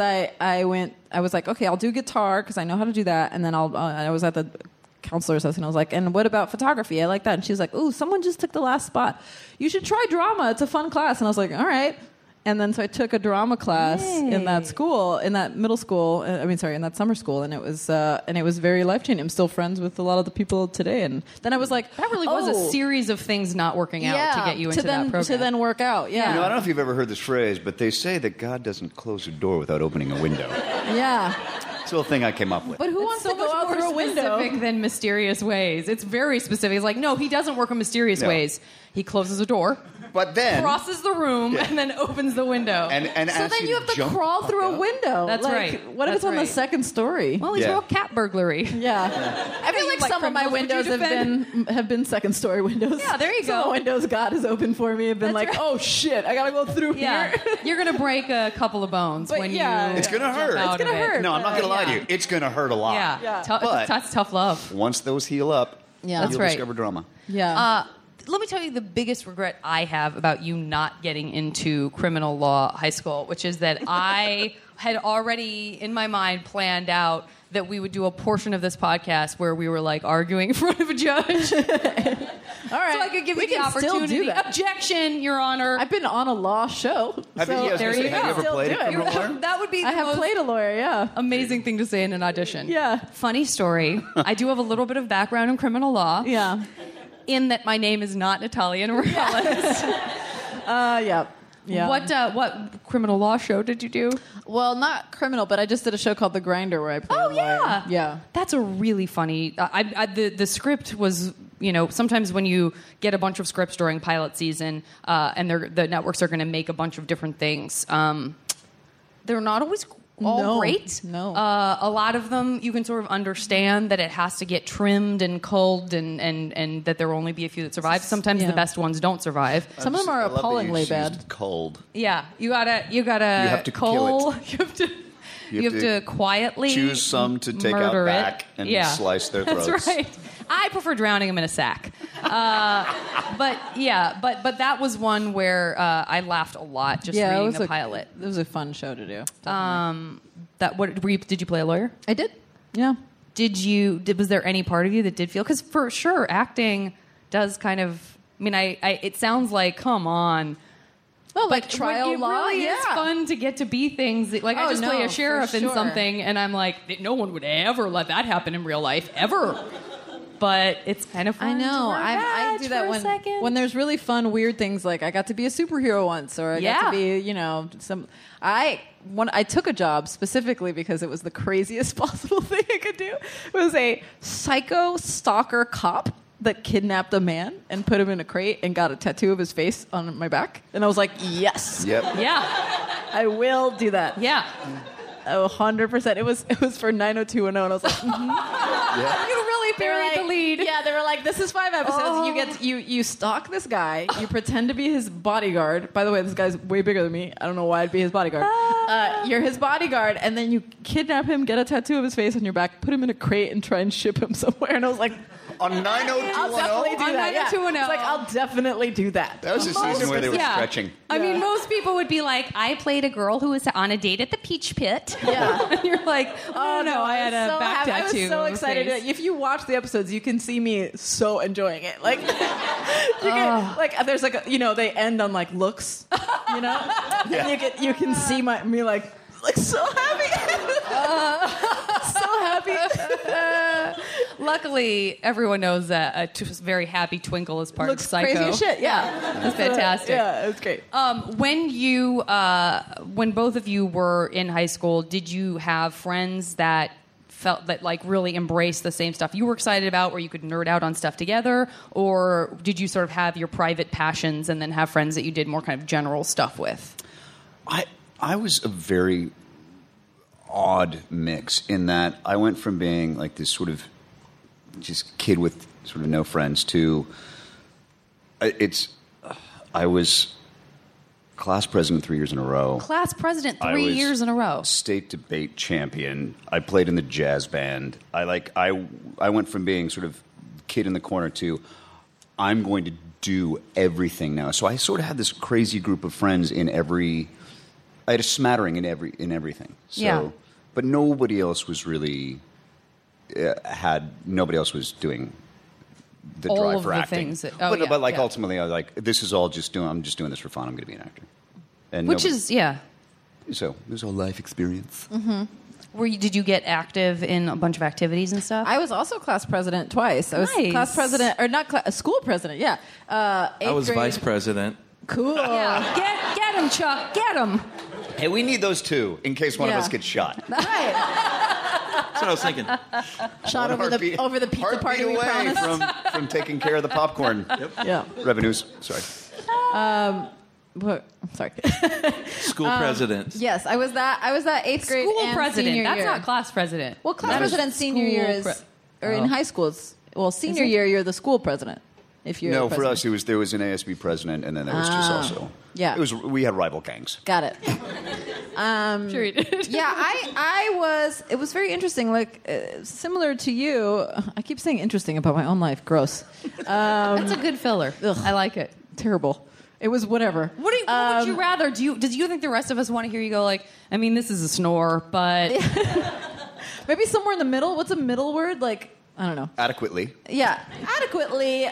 I was like, okay, I'll do guitar because I know how to do that. And then I was at the counselor's house, and I was like, and what about photography? I like that. And she was like, ooh, someone just took the last spot. You should try drama. It's a fun class. And I was like, all right. And then so I took a drama class in that school, in that middle school. In that summer school, and it was very life-changing. I'm still friends with a lot of the people today. And then I was like, that really was a series of things not working out to get you into that program. To then work out. Yeah. I don't know if you've ever heard this phrase, but they say that God doesn't close a door without opening a window. Yeah. It's a little thing I came up with. But who wants to go out through a window? Specific than mysterious ways. It's very specific. It's like, no, he doesn't work in mysterious ways. He closes a door, but then crosses the room, and then opens the window. And so then you have to crawl through a window. That's right. What if it's on the second story? Well, he's real cat burglary. Yeah. I feel like some of my windows have been second story windows. Yeah, there you go. Some of the windows God has opened for me have been oh shit, I gotta go through here. You're gonna break a couple of bones when you. It's gonna hurt. It's gonna hurt. No, I'm not gonna lie to you. It's gonna hurt a lot. Yeah. But that's tough love. Once those heal up, that's you'll right. discover drama. Yeah. Let me tell you the biggest regret I have about you not getting into criminal law high school, which is that I had already in my mind planned out that we would do a portion of this podcast where we were like arguing in front of a judge. All right. So I could give you the opportunity. Still do that. Objection, Your Honor. I've been on a law show. Have you ever played a criminal lawyer? That would be I have played a lawyer, yeah. Amazing thing to say in an audition. Yeah. Funny story. I do have a little bit of background in criminal law. Yeah. In that my name is not Natalia Morales. Yeah. What criminal law show did you do? Well, not criminal, but I just did a show called The Grinder where I played a lawyer. Yeah. That's a really funny. The script was, sometimes when you get a bunch of scripts during pilot season, and the networks are going to make a bunch of different things. They're not always all great. No. A lot of them you can sort of understand that it has to get trimmed and culled and that there will only be a few that survive. Sometimes the best ones don't survive. Some of them are appallingly bad. Culled. Yeah, you gotta to cull. kill it. You have to quietly choose some to take out back and slice their throats. That's right. I prefer drowning them in a sack. But yeah, but that was one where I laughed a lot just reading the pilot. It was a fun show to do. Did you play a lawyer? I did. Yeah. Was there any part of you that did feel, because for sure acting does kind of, I mean, it sounds like, come on. Oh, like trial it law? really is fun to get to be things that, like, I just play a sheriff in something, and I'm like, no one would ever let that happen in real life, ever. But it's kind of fun. I know. I do that when there's really fun, weird things. Like I got to be a superhero once, or I got to be, I took a job specifically because it was the craziest possible thing I could do. It was a psycho stalker cop that kidnapped a man and put him in a crate and got a tattoo of his face on my back. And I was like, yes. Yep. Yeah. I will do that. Yeah. Oh, 100%. It was for 90210, and I was like, Yeah. You really buried the lead. Yeah, they were like, this is 5 episodes. You stalk this guy. You pretend to be his bodyguard. By the way, this guy's way bigger than me. I don't know why I'd be his bodyguard. You're his bodyguard, and then you kidnap him, get a tattoo of his face on your back, put him in a crate, and try and ship him somewhere. And I was like, On 90210? I'll definitely do that. Yeah. It's like, I'll definitely do that. That was a season where they were stretching. I mean, most people would be like, I played a girl who was on a date at the Peach Pit. Yeah. And you're like, oh no, I had a back tattoo. I was so excited. If you watch the episodes, you can see me so enjoying it. Like, there's like they end on like looks, Yeah. And you can see me like so happy. So happy. Luckily, everyone knows that a very happy Twinkle is part Looks of Psycho. crazy as shit. Yeah, It's fantastic. Yeah, it's great. When both of you were in high school, did you have friends that felt that like really embraced the same stuff you were excited about, where you could nerd out on stuff together, or did you sort of have your private passions and then have friends that you did more kind of general stuff with? I was a very odd mix in that I went from being like this sort of just kid with sort of no friends to I was class president 3 years in a row. Class president 3 years in a row. State debate champion. I played in the jazz band. I went from being sort of kid in the corner to I'm going to do everything now. So I sort of had this crazy group of friends I had a smattering in everything. So, yeah. But nobody else was really nobody else was doing the all drive of for the acting. Things that, but ultimately, I was like, this is all just I'm just doing this for fun. I'm going to be an actor. And so it was all life experience. Mm-hmm. Did you get active in a bunch of activities and stuff? I was also class president twice. I was class president, or not school president. Yeah, I was vice president. Cool. Yeah. Get him, Chuck. Get him. Hey, we need those two in case one of us gets shot. Right. That's what I was thinking. Shot over the pizza party we promised. from taking care of the popcorn. Yeah. Revenues. Sorry. Sorry. School president. Yes, I was that 8th grade School and president. senior That's year. not class president. Well, class president senior year is, or in high schools. Well, senior year you're the school president. If you're no, for us there was an ASB president, and then there was just also we had rival gangs. Got it. Sure you did. Yeah, it was very interesting. Like similar to you, I keep saying interesting about my own life. Gross. That's a good filler. Ugh. I like it. Terrible. It was whatever. What would you rather? Do you think the rest of us want to hear you go like? I mean, this is a snore, but maybe somewhere in the middle. What's a middle word? Like I don't know. Adequately. Yeah, adequately.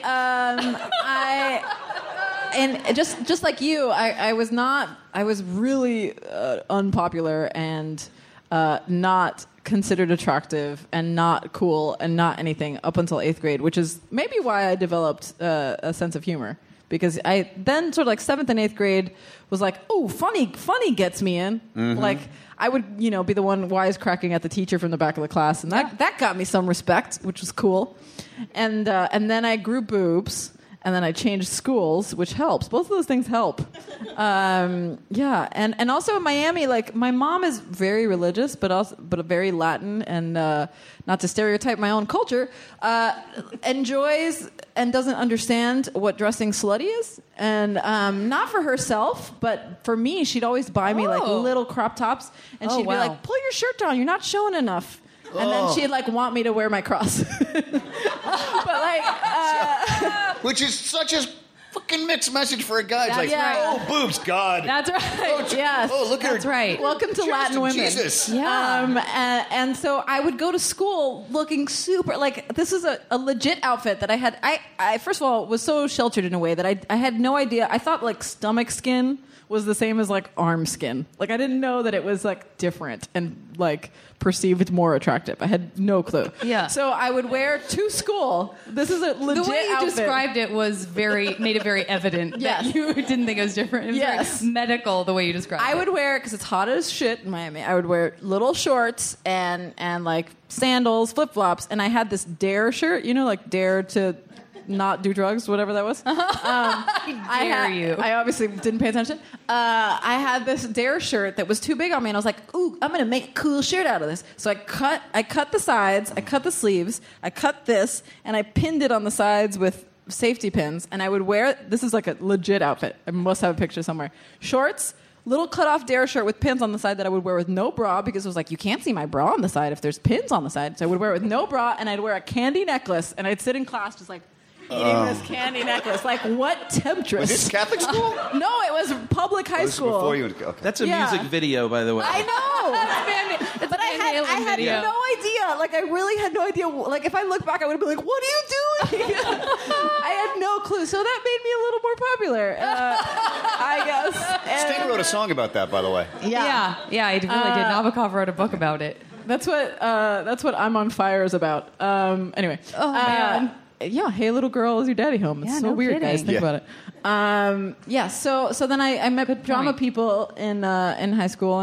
And just like you, I was really unpopular and not considered attractive and not cool and not anything up until 8th grade, which is maybe why I developed a sense of humor. Because I then sort of like 7th and 8th grade was like, oh, funny gets me in. Mm-hmm. Like I would, be the one wisecracking at the teacher from the back of the class, and that got me some respect, which was cool. And then I grew boobs, and then I changed schools, which helps. Both of those things help. And also in Miami, like my mom is very religious, but very Latin, and not to stereotype my own culture, enjoys and doesn't understand what dressing slutty is, and not for herself, but for me, she'd always buy me like little crop tops, and she'd be like, "Pull your shirt down, you're not showing enough." And then she'd like want me to wear my cross, but like. Which is such a fucking mixed message for a guy. It's That's like, right. oh, boobs, God. That's right. Yes. Oh, look at her. That's right. Welcome to Chest Latin of women. Jesus. Yeah. And so I would go to school looking super like this is a legit outfit that I had. I first of all was so sheltered in a way that I had no idea. I thought like stomach skin was the same as like arm skin. Like I didn't know that it was like different and like perceived more attractive. I had no clue. Yeah. So I would wear to school. This is a legit The way you outfit. described it made it very evident Yes. that you didn't think it was different. It was Yes. very medical the way you described it. I would wear because it's hot as shit in Miami. I would wear little shorts and like sandals, flip flops, and I had this Dare shirt. You know, like Dare to not do drugs, whatever that was. I dare you. I obviously didn't pay attention. I had this Dare shirt that was too big on me, and I was like, "Ooh, I'm gonna make a cool shirt out of this." So I cut the sides, I cut the sleeves, I cut this, and I pinned it on the sides with safety pins. And I would wear. This is like a legit outfit. I must have a picture somewhere. Shorts. Little cut-off Dare shirt with pins on the side that I would wear with no bra because it was like, you can't see my bra on the side if there's pins on the side. So I would wear it with no bra, and I'd wear a candy necklace, and I'd sit in class just like eating this candy necklace. Like, what temptress? Was this Catholic school? No, it was public high This is school. before you went, okay. That's a Yeah. music video, by the way. I know. But I Van Halen had video. no idea. Like, I really had no idea. Like, if I look back, I would have been like, what are you doing? I had no clue. So that made me a little more popular, I guess. Sting wrote a song about that, by the way. Yeah, I really did. Nabokov wrote a book about it. That's what I'm on fire is about. Anyway. Oh, man. Yeah, hey little girl, is your daddy home? It's Yeah, so no weird, guys. kidding. Think about it. Yeah. So then I met drama people in high school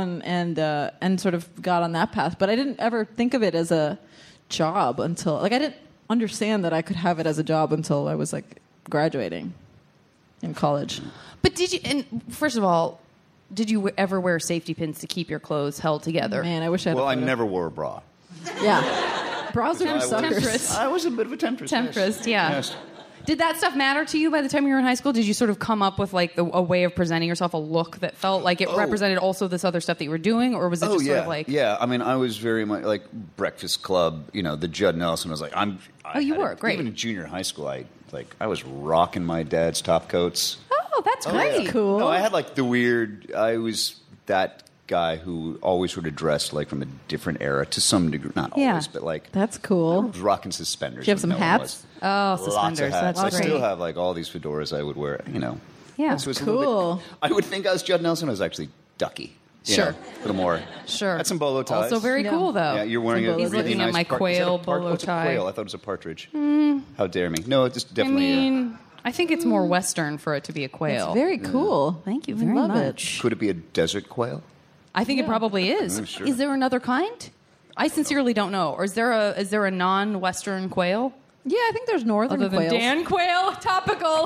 and sort of got on that path. But I didn't ever think of it as a job until I didn't understand that I could have it as a job until I was like graduating in college. But did you? And first of all, did you ever wear safety pins to keep your clothes held together? Man, I wish I had. Well, a I photo. never wore a bra. Yeah. Bras are for suckers. Temptress. I was a bit of a temptress. Temptress, yeah. Yes. Did that stuff matter to you by the time you were in high school? Did you sort of come up with like a way of presenting yourself, a look that felt like it represented also this other stuff that you were doing, or was it just yeah. sort of like? Yeah, I mean, I was very much like Breakfast Club. You know, the Judd Nelson was like, you had were great. Even in junior high school, I was rocking my dad's top coats. Oh, that's great. Yeah. Cool. No, I had like the weird. I was that guy who always sort of dressed like from a different era to some degree. Not Yeah. always, but like That's cool. I was rocking suspenders. Do you have when some no one hats? was. Oh, Lots of suspenders. hats. That's I great. still have like all these fedoras I would wear. You know. Yeah. So it's a little Cool. bit- I would think I was Judd Nelson. I was actually Ducky. You Sure. know, a little more. Sure. Had some bolo ties. Also very Yeah. cool though. Yeah, you're wearing a He's really looking nice at my part- is that a quail part- bolo what's a tie. quail? I thought it was a partridge. How dare me? No, it's just I definitely. mean, I think it's more Western for it to be a quail. It's very cool. Thank you I very love much. could it be a desert quail? I think it probably is. Sure. Is there another kind? I sincerely don't know. Or is there a non-Western quail Yeah, I think there's northern other than quails. Dan Quail? Topical.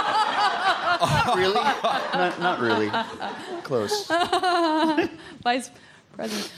Really? not really. Close. Vice President.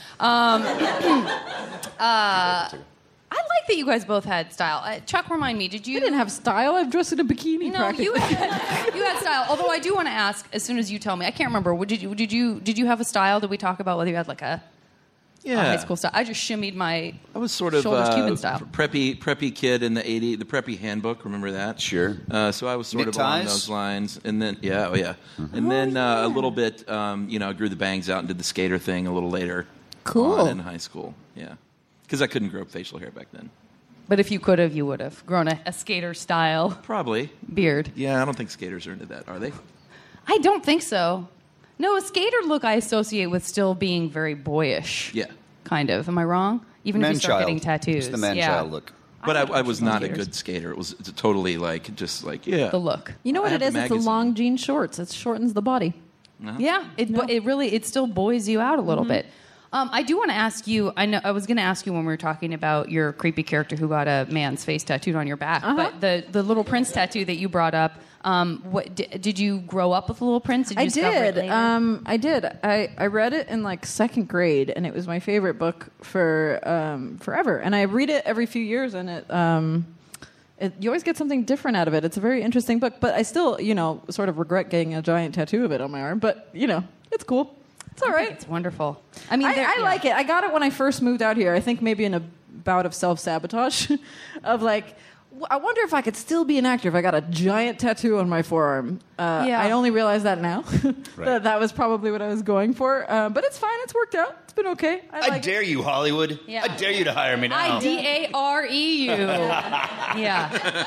I like that you guys both had style. Chuck, remind me, did you? I didn't have style. I've dressed in a bikini. No, practically. you had style. Although I do want to ask, as soon as you tell me, I can't remember. Did you have a style? Did we talk about whether you had like a high school style? I just shimmied my. I was sort of shoulders Cuban style. preppy kid in the '80s. The Preppy Handbook, remember that? Sure. So I was sort of along Neckties? those lines, and then and then a little bit. I grew the bangs out and did the skater thing a little later. Cool. On in high school, yeah, because I couldn't grow up facial hair back then. But if you could have, you would have grown a skater style Probably. beard. Yeah, I don't think skaters are into that, are they? I don't think so. No, a skater look I associate with still being very boyish. Yeah. Kind of. Am I wrong? Even if you start getting tattoos. It's the man yeah. child look. But like I was traditional not a skaters. good skater. It was totally yeah. The look. You know what I it have is? the It's the magazine. long jean shorts. It shortens the body. Yeah, it still boys you out a little bit. I do want to ask you. I was going to ask you when we were talking about your creepy character who got a man's face tattooed on your back. But the Little Prince tattoo that you brought up. What did you grow up with Little Prince? Did you I discover it did. later? I did. I read it in like second grade, and it was my favorite book for forever. And I read it every few years, and you always get something different out of it. It's a very interesting book, but I still, sort of regret getting a giant tattoo of it on my arm. But it's cool. It's all right. It's wonderful. I mean, I like it. I got it when I first moved out here. I think maybe in a bout of self-sabotage of like, I wonder if I could still be an actor if I got a giant tattoo on my forearm. Yeah. I only realize that now. Right. that was probably what I was going for. But it's fine. It's worked out. It's been okay. I dare you, Hollywood. Yeah. I dare you to hire me now. IDAREU. Yeah.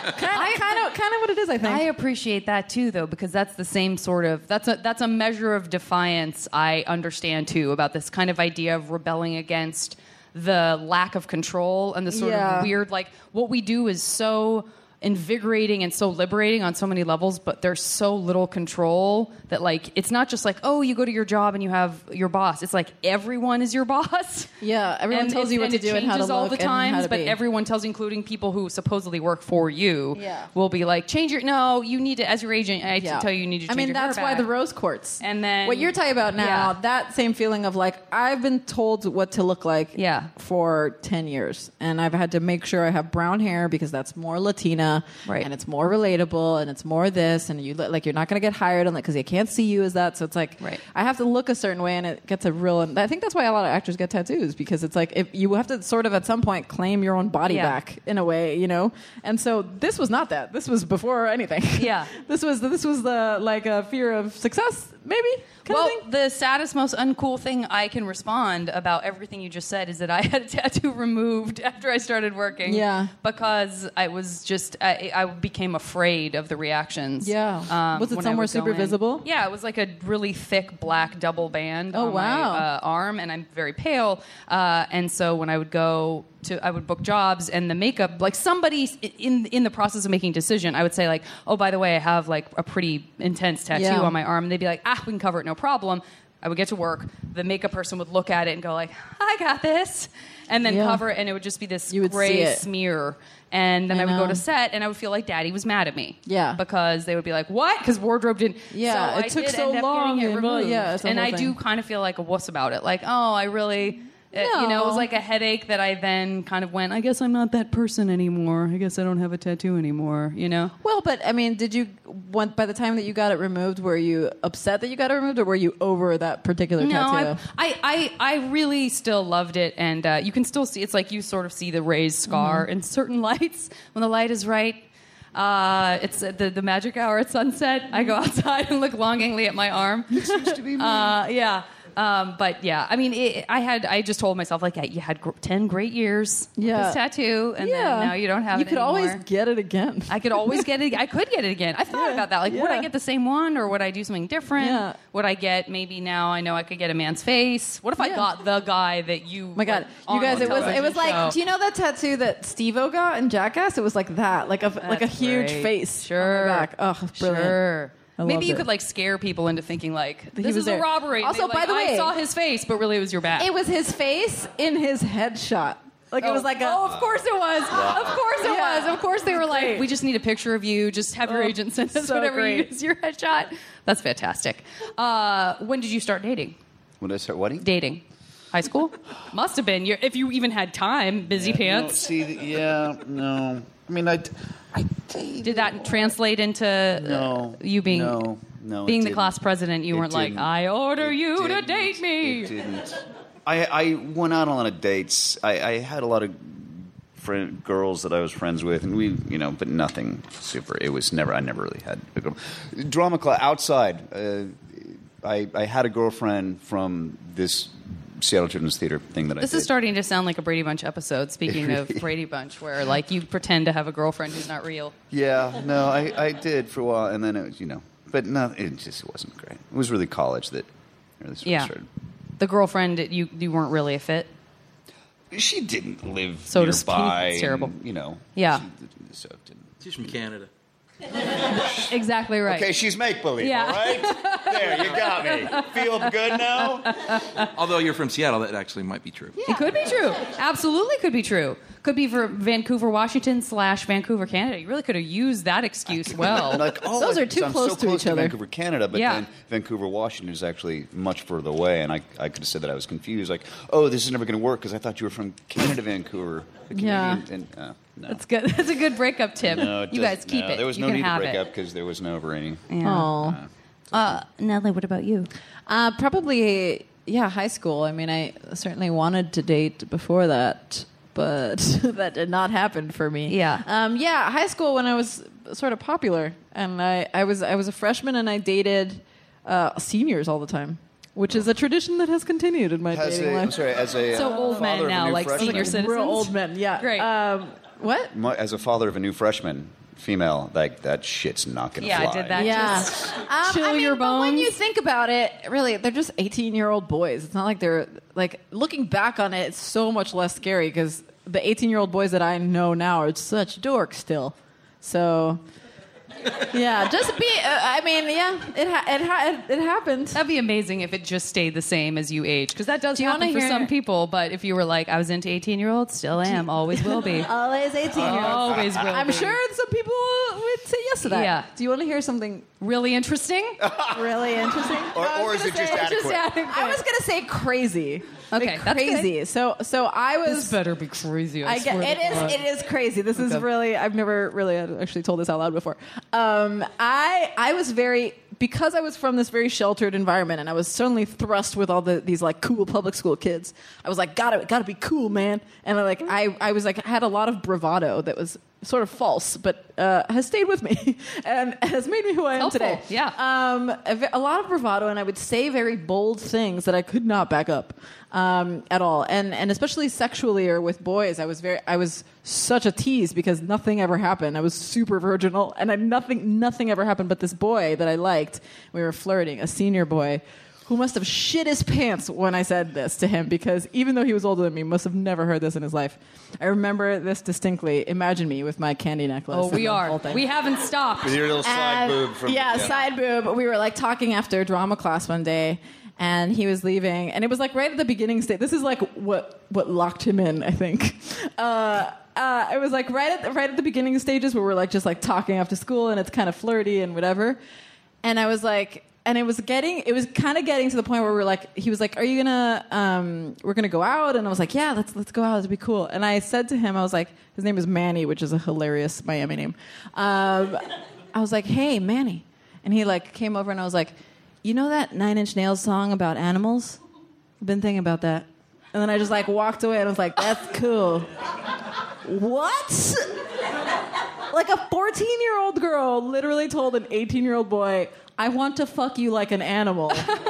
Kind of what it is, I think. I appreciate that too, though, because that's the same sort of that's a measure of defiance I understand too about this kind of idea of rebelling against the lack of control and the sort of weird, like, what we do is so invigorating and so liberating on so many levels, but there's so little control that, like, it's not just like, oh, you go to your job and you have your boss. It's like everyone is your boss. Yeah, everyone tells you what to do and how to look. It changes all the and how times, to but be. everyone tells you, including people who supposedly work for you, Yeah. will be like, you need to, as your agent, I tell you need to change your that's hair why back. the rose quartz. And then- what you're talking about now, Yeah. that same feeling of like, I've been told what to look like Yeah. for 10 years. And I've had to make sure I have brown hair because that's more Latina. Right. And it's more relatable and it's more this. And you're not going to get hired on that because they can't see you as that. So it's like, Right. I have to look a certain way and it gets a real, and I think that's why a lot of actors get tattoos, because it's like, if you have to sort of at some point claim your own body Yeah. back in a way, you know? And so this was not that. This was before anything. Yeah. This was the like a fear of success, maybe. Kind of Well, thing. the saddest, most uncool thing I can respond about everything you just said is that I had a tattoo removed after I started working. Yeah. Because I was just, I became afraid of the reactions. Yeah. Was it when I somewhere would go super in. visible? Yeah, it was like a really thick black double band Oh, on wow. my arm, and I'm very pale. And so when I would go I would book jobs, and the makeup, like, somebody in the process of making a decision, I would say, like, oh, by the way, I have like a pretty intense tattoo Yeah. on my arm, and they'd be like, we can cover it, no problem. I would get to work, the makeup person would look at it and go like, I got this, and then Yeah. cover it, and it would just be this You would see gray it. smear. And then I I would go know. to set, and I would feel like Daddy was mad at me. Yeah. Because they would be like, what? Because wardrobe didn't. Yeah, so it I took did so end up long, getting it and, well, removed. yeah, it's a and whole I thing. do kind of feel like a wuss about it. Like, oh, I really. You know, it was like a headache that I then kind of went, I guess I'm not that person anymore. I guess I don't have a tattoo anymore, you know? Well, but I mean, by the time that you got it removed, were you upset that you got it removed, or were you over that particular No, tattoo? I really still loved it, and you can still see, it's like you sort of see the raised scar in certain lights when the light is right. It's the magic hour at sunset. I go outside and look longingly at my arm. This used to be me. Yeah. But yeah, I mean, I just told myself, like, you had 10 great years with Yeah. this tattoo, and then now you don't have You it could anymore. always get it again. I could always get it. I could get it again. I thought Yeah. about that. Like, would Yeah. I get the same one, or would I do something different? Yeah. Would I get, maybe now I know I could get a man's face? What if I Yeah. got the guy that you? Oh my God, on you guys! the It was television like. show? Do you know that tattoo that Steve-O got in Jackass? It was like that, like a That's huge great. face. Sure. On my back. Oh, brilliant. Sure. I Maybe loved you it. could like scare people into thinking like he this was is a there. robbery. And Also, they're by like, the way- I saw his face, but really it was your back. It was his face in his headshot. Like it was like a. Oh, of course it was. Of course it Yeah. was. Of course they were like, Great. we just need a picture of you. Just have your Oh, agent send us so whatever you great. use your headshot. That's fantastic. When did you start dating? When did I start wedding? Dating. High school? Must have been. If you even had time, busy pants. No. I mean, I dated. Did that translate into No. you being No, it being the didn't. class president? You It weren't like, didn't. I order It you to didn't. date me. It didn't. I went out on a lot of dates. I had a lot of girls that I was friends with, and we, but nothing super. It was never. I never really had a girl. Drama class outside. I had a girlfriend from this Seattle Children's Theater thing that I did. This is starting to sound like a Brady Bunch episode. Speaking of Brady Bunch, where like you pretend to have a girlfriend who's not real. Yeah, no, I did for a while, and then it was, but no, it just wasn't great. It was really college that really sort of started. The girlfriend, you weren't really a fit. She didn't live So to speak. nearby. It's terrible. And, Yeah. so it didn't. She's from Canada. Exactly right. Okay, she's make-believe, Yeah. all right? There, you got me. Feel good now? Although you're from Seattle, that actually might be true. It could be true. Absolutely could be true. Could be for Vancouver, Washington / Vancouver, Canada. You really could have used that excuse well. Like, Those are too I'm close so to close each other. Vancouver, Canada, but Yeah. then Vancouver, Washington is actually much further away, and I could have said that I was confused. Like, oh, this is never going to work because I thought you were from Canada, Vancouver. The Yeah. Canadian, and, no. That's good. That's a good breakup tip. No, it You guys doesn't- keep no, it. There was You no can need to have break it. up because there was no raining. Yeah. Oh. Natalie, what about you? Probably, high school. I mean, I certainly wanted to date before that. but that did not happen for me. Yeah. High school when I was sort of popular, and I was a freshman, and I dated seniors all the time, which is a tradition that has continued in my dating life. So old men father of a now, new like freshman. senior citizens. Real old men, yeah. Great. What? As a father of a new freshman, female, that shit's not going to fly. I did that. Yeah. Just chill your But when bones. you think about it, really, they're just 18-year-old boys. It's not like they're, like, looking back on it, it's so much less scary because the 18-year-old boys that I know now are such dorks still. So, yeah, just be, it happened. That'd be amazing if it just stayed the same as you age, because that does Do you happen wanna for hear- some people. But if you were like, I was into 18-year-olds, still am, always will be. Always 18-year-olds. Always will I'm be. sure some people would say yes to that. Yeah. Do you want to hear something Really interesting? really interesting? Or is it just adequate? I was going to say crazy. Okay, Like that's crazy. So I was... This better be crazy. I get it is crazy. This is really I've never really actually told this out loud before. I was very, because I was from this very sheltered environment, and I was suddenly thrust with all these like cool public school kids. I was like, gotta be cool, man. And I was like, had a lot of bravado that was sort of false, but has stayed with me and has made me who I am Helpful, today. yeah. A lot of bravado, and I would say very bold things that I could not back up at all, and especially sexually or with boys. I was such a tease because nothing ever happened. I was super virginal, and nothing ever happened. But this boy that I liked, we were flirting, a senior boy, who must have shit his pants when I said this to him, because even though he was older than me, must have never heard this in his life. I remember this distinctly. Imagine me with my candy necklace. Oh, we and the are. whole thing. We haven't stopped. With your little side boob from side boob. We were like talking after drama class one day, and he was leaving, and it was like right at the beginning stage. This is like what locked him in, I think. It was like right at the beginning stages where we're like just like talking after school, and it's kind of flirty and whatever. And I was like, and it was kind of getting to the point where he was like, are you gonna, we're gonna go out? And I was like, yeah, let's go out. It'd be cool. And I said to him, I was like, his name is Manny, which is a hilarious Miami name. I was like, hey, Manny. And he like came over, and I was like, you know that Nine Inch Nails song about animals? I've been thinking about that. And then I just like walked away, and I was like, that's cool. What? Like a 14-year-old girl literally told an 18-year-old boy, I want to fuck you like an animal.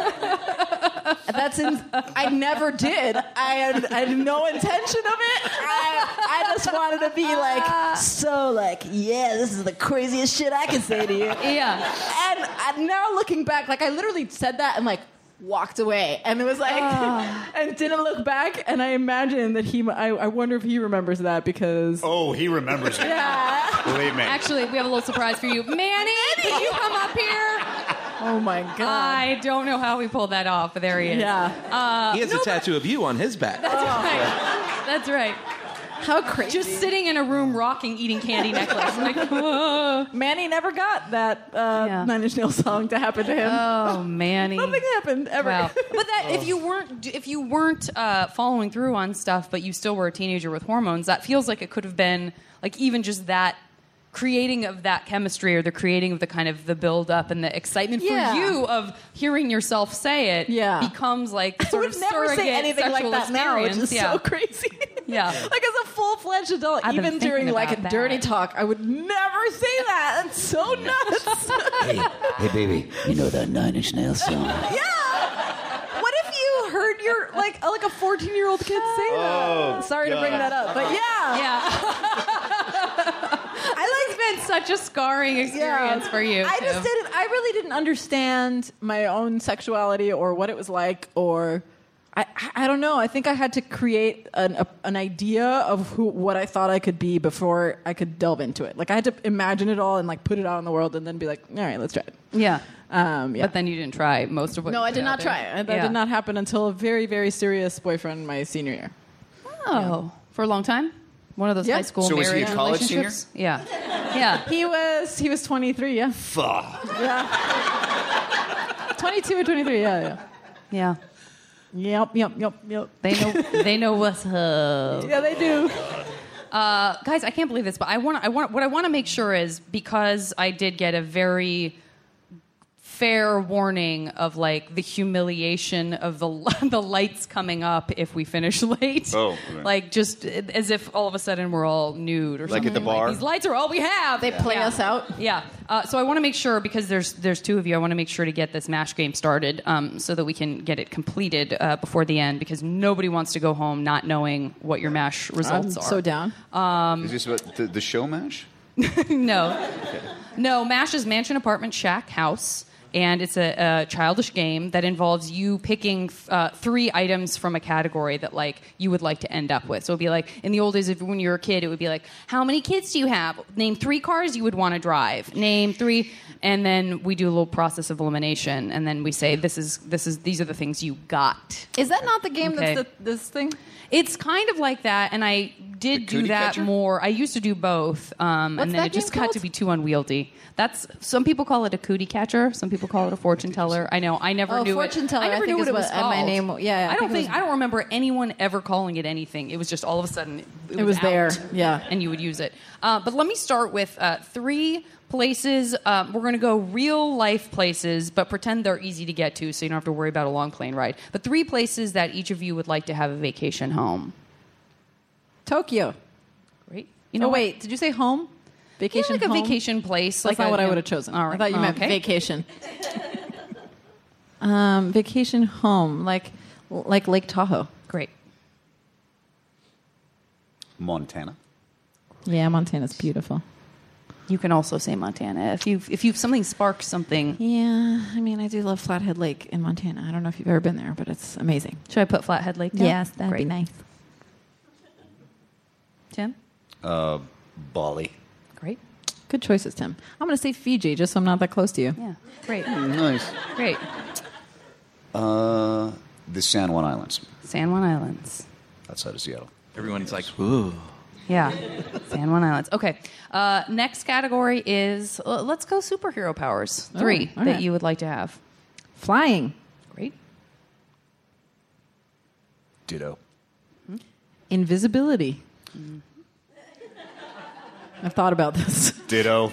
I never did. I had no intention of it. I just wanted to be like, yeah, this is the craziest shit I can say to you. Yeah. And now looking back, like I literally said that and like walked away, and it was like, and didn't look back. And I imagine that I wonder if he remembers that, because Oh, he remembers it. yeah. Believe me. Actually, we have a little surprise for you. Manny, can you come up here? Oh my god. I don't know how we pulled that off, but there he is. Yeah. He has a tattoo of you on his back. That's right. How crazy. Just sitting in a room rocking, eating candy necklace. Like, oh. Manny never got that Nine Inch Nails song to happen to him. Oh, Manny. Nothing happened ever. Wow. But that if you weren't following through on stuff, but you still were a teenager with hormones, that feels like it could have been like even just that creating of that chemistry, or the creating of the kind of the build up and the excitement for you of hearing yourself say it becomes like I sort would of never surrogate say anything like sexual that now, which is experience. so crazy. Yeah. Like as a full-fledged adult, I've been even during thinking like a about that. dirty talk, I would never say that. That's so nuts. Hey, baby, you know that Nine Inch Nails song? Yeah. What if you heard your like a 14-year-old kid say that? Sorry to bring that up, but It's been such a scarring experience for you. I too. really didn't understand my own sexuality or what it was like, or I don't know. I think I had to create an idea of what I thought I could be before I could delve into it. Like I had to imagine it all and like put it out in the world, and then be like, all right, let's try it. Yeah. Yeah. But then you didn't try most of what No, you I put did out not there. try. That did not happen until a very, very serious boyfriend my senior year. Oh, for a long time? One of those high school So was he a marriage college senior? relationships? Yeah. Yeah. He was 23, yeah. Fuck. Yeah. 22 or 23, yeah. Yeah. Yep. They know what's up. Yeah, they do. Guys, I can't believe this, but what I want to make sure is, because I did get a very fair warning of like the humiliation of the lights coming up if we finish late. Oh, right. Like just as if all of a sudden we're all nude or Like something. at the bar? These lights are all we have. They play us out. Yeah. So I want to make sure, because there's two of you, I want to make sure to get this MASH game started so that we can get it completed before the end, because nobody wants to go home not knowing what your MASH results I'm are. so down. Is this about the show MASH? No. No, MASH is Mansion, Apartment, Shack, House. And it's a childish game that involves you picking 3 items from a category that like you would like to end up with. So it'd be like in the old days, when you were a kid, it would be like, how many kids do you have? Name 3 cars you would want to drive. Name 3, and then we do a little process of elimination, and then we say these are the things you got. Is that not the game Okay. that's this thing? It's kind of like that, and I did The do cootie that catcher? more. I used to do both, and then that it just game got called? to be too unwieldy. Some people call it a cootie catcher. Some people call it a fortune teller. I know. I never knew fortune it. teller, I never I think knew is what it was what my called. name- yeah, I think I don't remember anyone ever calling it anything. It was just all of a sudden it was there. out, Yeah. and you would use it. But let me start with 3 places. We're going to go real life places, but pretend they're easy to get to, so you don't have to worry about a long plane ride. But 3 places that each of you would like to have a vacation home. Tokyo. Great. Wait, did you say home? Vacation like a home? vacation place. That's not what I would have chosen. All right. I thought you meant Okay. vacation. Vacation home, like Lake Tahoe. Great. Montana. Yeah, Montana's beautiful. You can also say Montana if you something sparks something. Yeah, I mean, I do love Flathead Lake in Montana. I don't know if you've ever been there, but it's amazing. Should I put Flathead Lake down? Yes, that'd Great. be nice. Tim? Bali. Great. Good choices, Tim. I'm going to say Fiji, just so I'm not that close to you. Yeah. Great. Nice. Great. The San Juan Islands, San Juan Islands. outside of Seattle. Everyone's like, ooh. Yeah. San Juan Islands. Okay. Next category is let's go superhero powers. 3 all that right. you would like to have. Flying. Great. Ditto. Invisibility. I've thought about this. Ditto.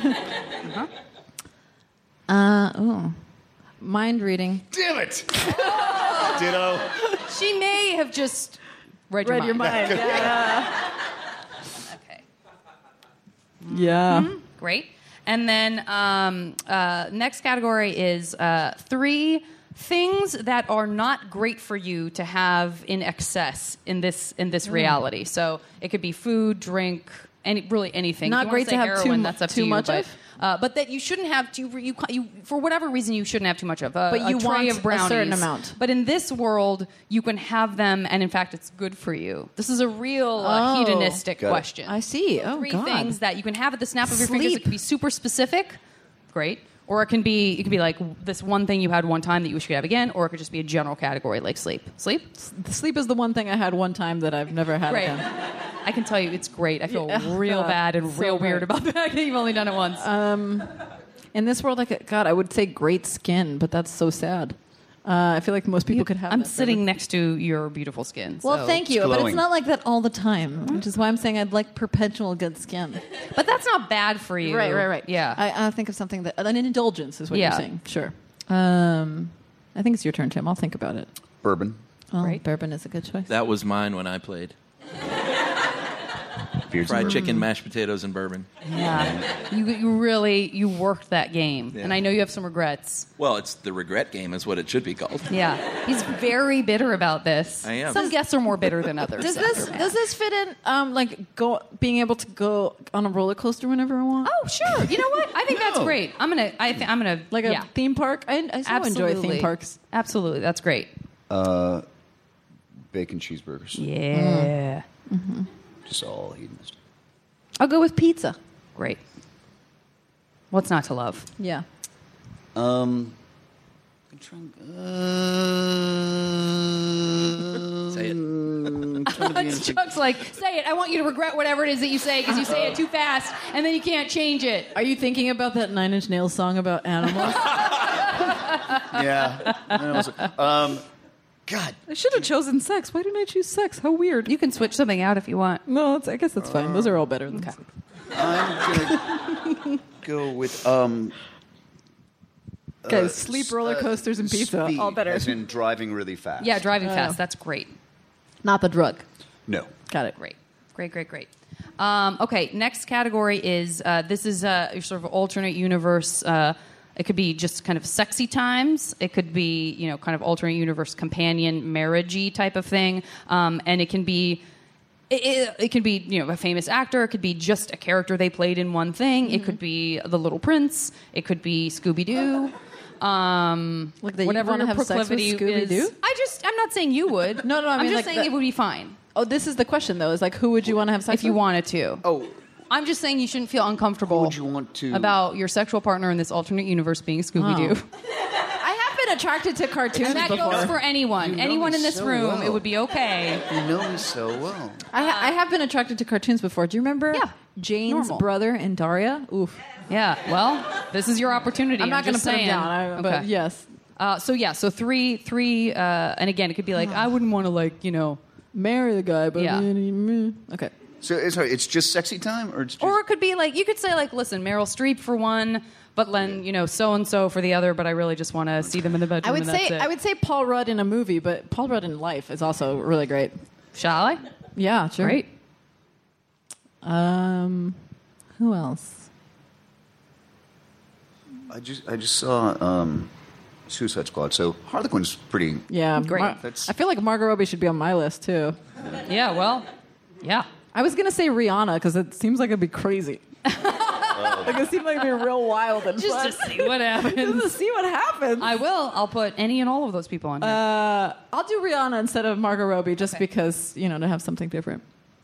Mind reading. Damn it! Ditto. She may have just read your mind. Yeah. Okay. Yeah. Great. And then next category is 3 things that are not great for you to have in excess in this reality. So it could be food, drink, really anything. Not If you wanna great say to have heroin, too that's up too to you, much but, of? but that you shouldn't have to. You for whatever reason you shouldn't have too much of. But you tray want of brownies. a certain amount. But in this world, you can have them, and in fact, it's good for you. This is a real hedonistic Got it. question. I see. Oh, 3 God. things that you can have at the snap of your fingers. Sleep. It can be super specific, great, or it can be like this one thing you had one time that you wish you could have again, or it could just be a general category like sleep. Sleep, Sleep is the one thing I had one time that I've never had great. again. I can tell you it's great. I feel Yeah. real God, bad and so real weird great. about the fact that you've only done it once. In this world, I would say great skin, but that's so sad. I feel like most people could have I'm that sitting forever. next to your beautiful skin. Well, so- thank you, It's but glowing. it's not like that all the time, which is why I'm saying I'd like perpetual good skin. But that's not bad for you. Right. Yeah. I think of something that an indulgence is what Yeah. you're saying. Sure. I think it's your turn, Tim. I'll think about it. Bourbon. Oh, Great. bourbon is a good choice. That was mine when I played. Beers and Fried bourbon. chicken, mashed potatoes, and bourbon. Yeah. You really worked that game. Yeah. And I know you have some regrets. Well, it's the regret game is what it should be called. Yeah. He's very bitter about this. I am. Some guests are more bitter than others. Does this fit in being able to go on a roller coaster whenever I want? Oh, sure. You know what? I think that's great. I'm gonna Like a yeah. theme park? I so Absolutely. enjoy theme parks. Absolutely. That's great. Bacon cheeseburgers. Yeah. Just all hedonist. I'll go with pizza. Great. What's not to love? Yeah. I'm trying, Say it. Chuck's like, say it. I want you to regret whatever it is that you say because you say it too fast and then you can't change it. Are you thinking about that Nine Inch Nails song about animals? Yeah. God. I should have chosen sex. Why didn't I choose sex? How weird. You can switch something out if you want. No, I guess that's fine. Those are all better than Okay. I'm gonna go with Guys, sleep, roller coasters, and pizza. Speed, All better. as in driving really fast. Yeah, driving fast. That's great. Not the drug. No. Got it. Great. Okay, next category is this is your sort of alternate universe. It could be just kind of sexy times. It could be, kind of alternate universe companion, marriagey type of thing. And it can be, it can be, a famous actor. It could be just a character they played in one thing. It could be The Little Prince. It could be Scooby-Doo. Like that whatever you want to your have sex with proclivity Scooby-Doo? is. I'm not saying you would. No, I mean, I'm just like saying it would be fine Oh, this is the question, though. Is like, who would you want to have sex if you with? wanted to. Oh, I'm just saying you shouldn't feel uncomfortable who would you want to... about your sexual partner in this alternate universe being Scooby-Doo. I have been attracted to cartoons And that before. goes for anyone. You know Anyone me in this so room, well. it would be okay. You know me so well. I have been attracted to cartoons before. Do you remember Yeah, Jane's normal. brother in Daria? Oof. Yeah, well, this is your opportunity. I'm not going to just put him saying. down, but Okay. yes. So three, and again, it could be like, I wouldn't want to Marry the guy, but... Yeah. Okay. So it's just sexy time, or it's just... or it could be like, you could say like, listen, Meryl Streep for one, but then, so-and-so for the other, but I really just want to see them in the bedroom. I would say Paul Rudd in a movie, but Paul Rudd in life is also really great. Shall I? Yeah, sure. Great. Who else? I just saw Suicide Squad, so Harlequin's pretty... Yeah, Great. That's- I feel like Margot Robbie should be on my list too. Yeah, well, yeah. I was gonna say Rihanna because it seems like it'd be crazy. Like it seemed like it'd be real wild and Just fun. to see what happens. Just to see what happens. I will. I'll put any and all of those people on here. I'll do Rihanna instead of Margot Robbie just because to have something different.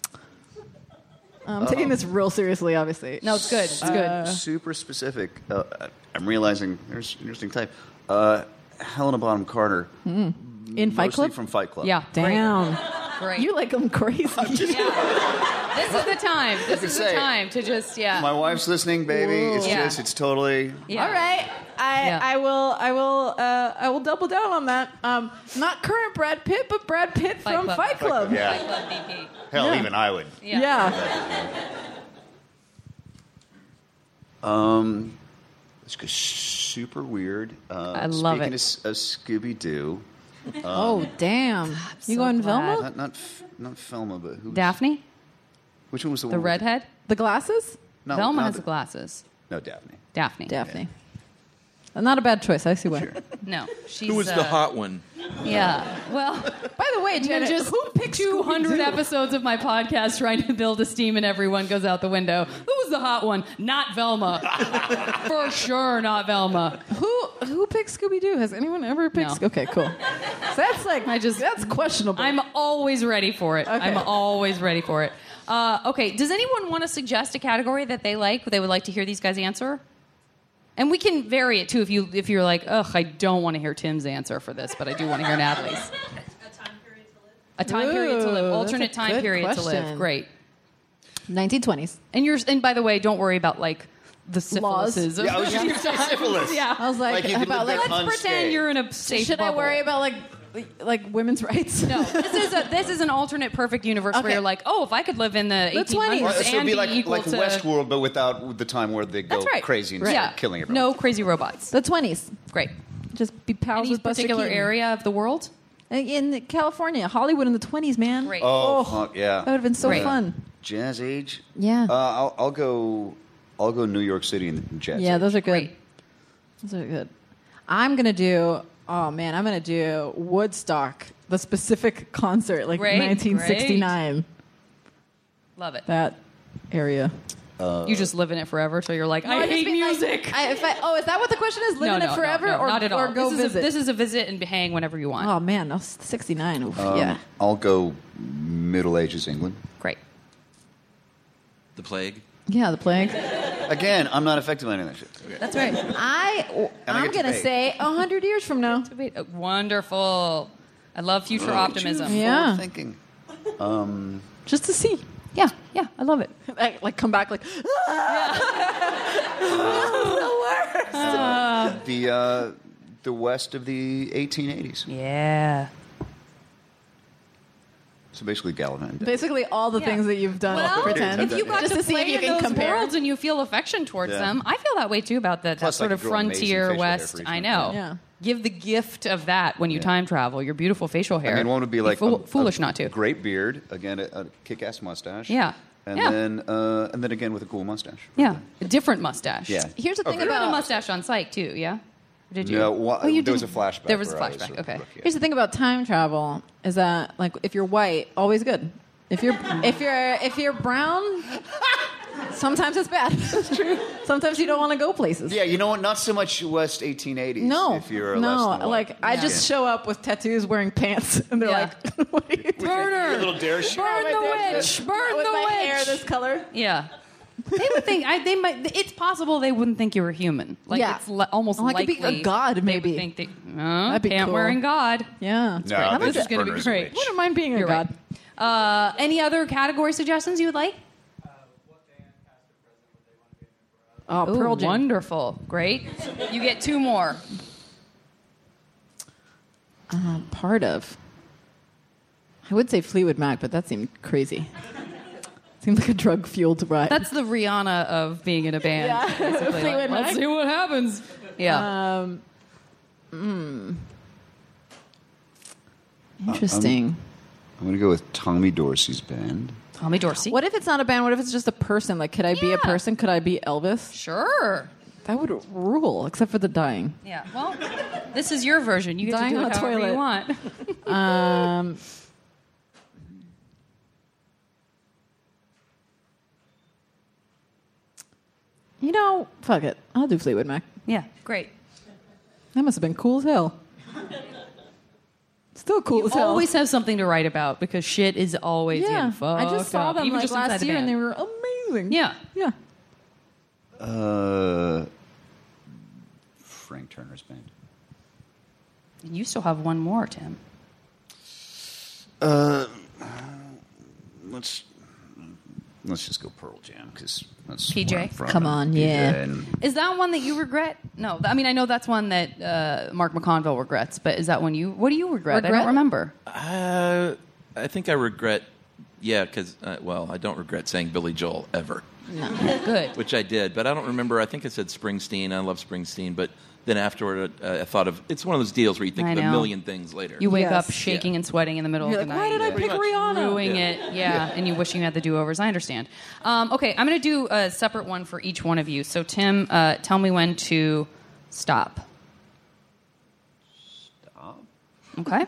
I'm taking this real seriously, obviously. No, it's good. It's good. Super specific. I'm realizing there's an interesting type. Helena Bonham Carter. In Fight Mostly Club? from Fight Club. Yeah. Damn. Great. You like them crazy. Yeah. This is the time. This is the say, time to just, My wife's listening, baby. It's Yeah. it's totally... Yeah. All right. Yeah. I will double down on that. Not current Brad Pitt, but Brad Pitt from Club. Fight Club. Yeah. Fight Club BP. Hell, Yeah. even I would. Yeah. Let's go super weird. I love speaking it. of Scooby-Doo. Oh, damn. You going glad. Velma? Not Velma, but who? Daphne, Which one was the the one? redhead. The glasses? No, Velma no, has the glasses. No, Daphne. Daphne. Daphne. Not a bad choice. I see why. No, she's. Who was the hot one? Yeah. Well, By the way, Janet, just who picked 200 Scooby-Doo? episodes of my podcast trying to build esteem and everyone goes out the window. Who was the hot one? Not Velma. For sure, not Velma. Who picked Scooby-Doo? Has anyone ever picked? No. Okay, cool. So that's like that's questionable. I'm always ready for it. Okay. I'm always ready for it. Okay, does anyone want to suggest a category that they would like to hear these guys answer? And we can vary it too if you're like, ugh, I don't want to hear Tim's answer for this, but I do want to hear Natalie's. A time period to live. Ooh, Alternate that's a time good period to live. question. Great. 1920s. And by the way, don't worry about like the syphilises. of Yeah, I was just going to say syphilis. Yeah. I was like, you could about live like, there Let's pretend unscathed. you're in a safe should bubble. I worry about like women's rights? No, this is an alternate perfect universe where Okay. you're like, oh, if I could live in the 1800s So it'd and be be like equal to Westworld, but without the time where they go That's right. crazy and Right. start Yeah. killing everyone. No crazy robots. The 20s. Great. Just be pals Any with Buster particular Keaton. area of the world? In California, Hollywood in the 20s, man. Great. Oh, fuck, yeah. That would have been so Great. fun. Jazz age. Yeah. I'll go New York City in the jazz. Yeah, age. those are good. Great. Those are good. I'm gonna do Woodstock, the specific concert, like Great, 1969. Love it. That area. You just live in it forever, so you're like, I hate music. is that what the question is? Live in it forever, no, or not at all. or go visit? This is a visit and hang whenever you want. Oh man, no, 69. Oof, yeah. I'll go Middle Ages England. Great. The plague? Yeah, the plague. Again, I'm not affected by any of that shit. That's right. I I'm get to gonna pay. say 100 years from now. Wonderful. I love future optimism. Yeah. Thinking. Just to see. Yeah, I love it. Like come back like The West of the 1880s. Yeah. So basically Gallivant. Basically, all the things that you've done. Well, pretend. if you got just to to see play if you in can those compare. worlds and you feel affection towards Yeah. them, I feel that way too about that Plus, sort I of could grow amazing frontier facial hair West. for each I one. know. Yeah. Give the gift of that when you time travel. Your beautiful facial hair. I mean, one would be like foolish not to. Great beard, again, a kick-ass mustache. Yeah. And Yeah. then again with a cool mustache. Yeah, a different mustache. Yeah. Here's the thing You had a about mustache on Psych too. Yeah. Or did you? No, Oh, you there was a didn't. flashback. There was a where I was flashback. sort of Okay. Brooke, yeah. Here's the thing about time travel is that like if you're white, always good. If you're brown, sometimes it's bad. That's true. Sometimes you don't want to go places. Yeah, you know what? Not so much West 1880s. No, if you're no. less than white. Like I just show up with tattoos, wearing pants, and they're Yeah. like, "What are you doing?" Murder. little dare sheet. Burn the witch. Burn with the my witch. hair this color. Yeah. They would think they might. It's possible they wouldn't think you were human. Like Yeah. it's almost Oh, I could likely be a god, They maybe. would think they, That'd be pant cool. wearing god. Yeah, No, How they much just is gonna burn be her as a great? witch. Wouldn't mind being a You're god. right. Any other category suggestions you would like? Oh, Ooh, Pearl Jam. wonderful, great. You get 2 more. Part of. I would say Fleetwood Mac, but that seemed crazy. Seemed like a drug-fueled ride. That's the Rihanna of being in a band. Yeah. Basically. Fleetwood Let's Mac. see what happens. Yeah. Interesting. I'm going to go with Tommy Dorsey's band. Tommy Dorsey. What if it's not a band? What if it's just a person? Like, could I be a Yeah. person? Could I be Elvis? Sure. That would rule, except for the dying. Yeah. Well, this is your version. You get Dying to do on it a however toilet. you want. You know, fuck it. I'll do Fleetwood Mac. Yeah. Great. That must have been cool as hell. Still cool as hell. Always have something to write about because shit is always yeah. getting fucked I just saw up, them even like just inside last the year, and band. they were amazing. Yeah. Yeah. Frank Turner's band. And you still have one more, Tim. Let's just go Pearl Jam because that's PJ? where I'm from. Come on, PJ, yeah. and Is that one that you regret? No. I mean, I know that's one that Mark McConville regrets, but is that one you... What do you regret? I Regret? don't remember. I think I regret. Yeah, because I don't regret saying Billy Joel ever, Good. which I did, but I don't remember. I think I said Springsteen. I love Springsteen, but then afterward, I thought of it's one of those deals where you think I of a know. million things later. You wake Yes. up shaking and sweating in the middle You're of the like, why night. did I pick much. Rihanna? Doing it, yeah, and you wishing you had the do-overs. I understand. Okay, I'm going to do a separate one for each one of you. So, Tim, tell me when to stop. Stop. Okay.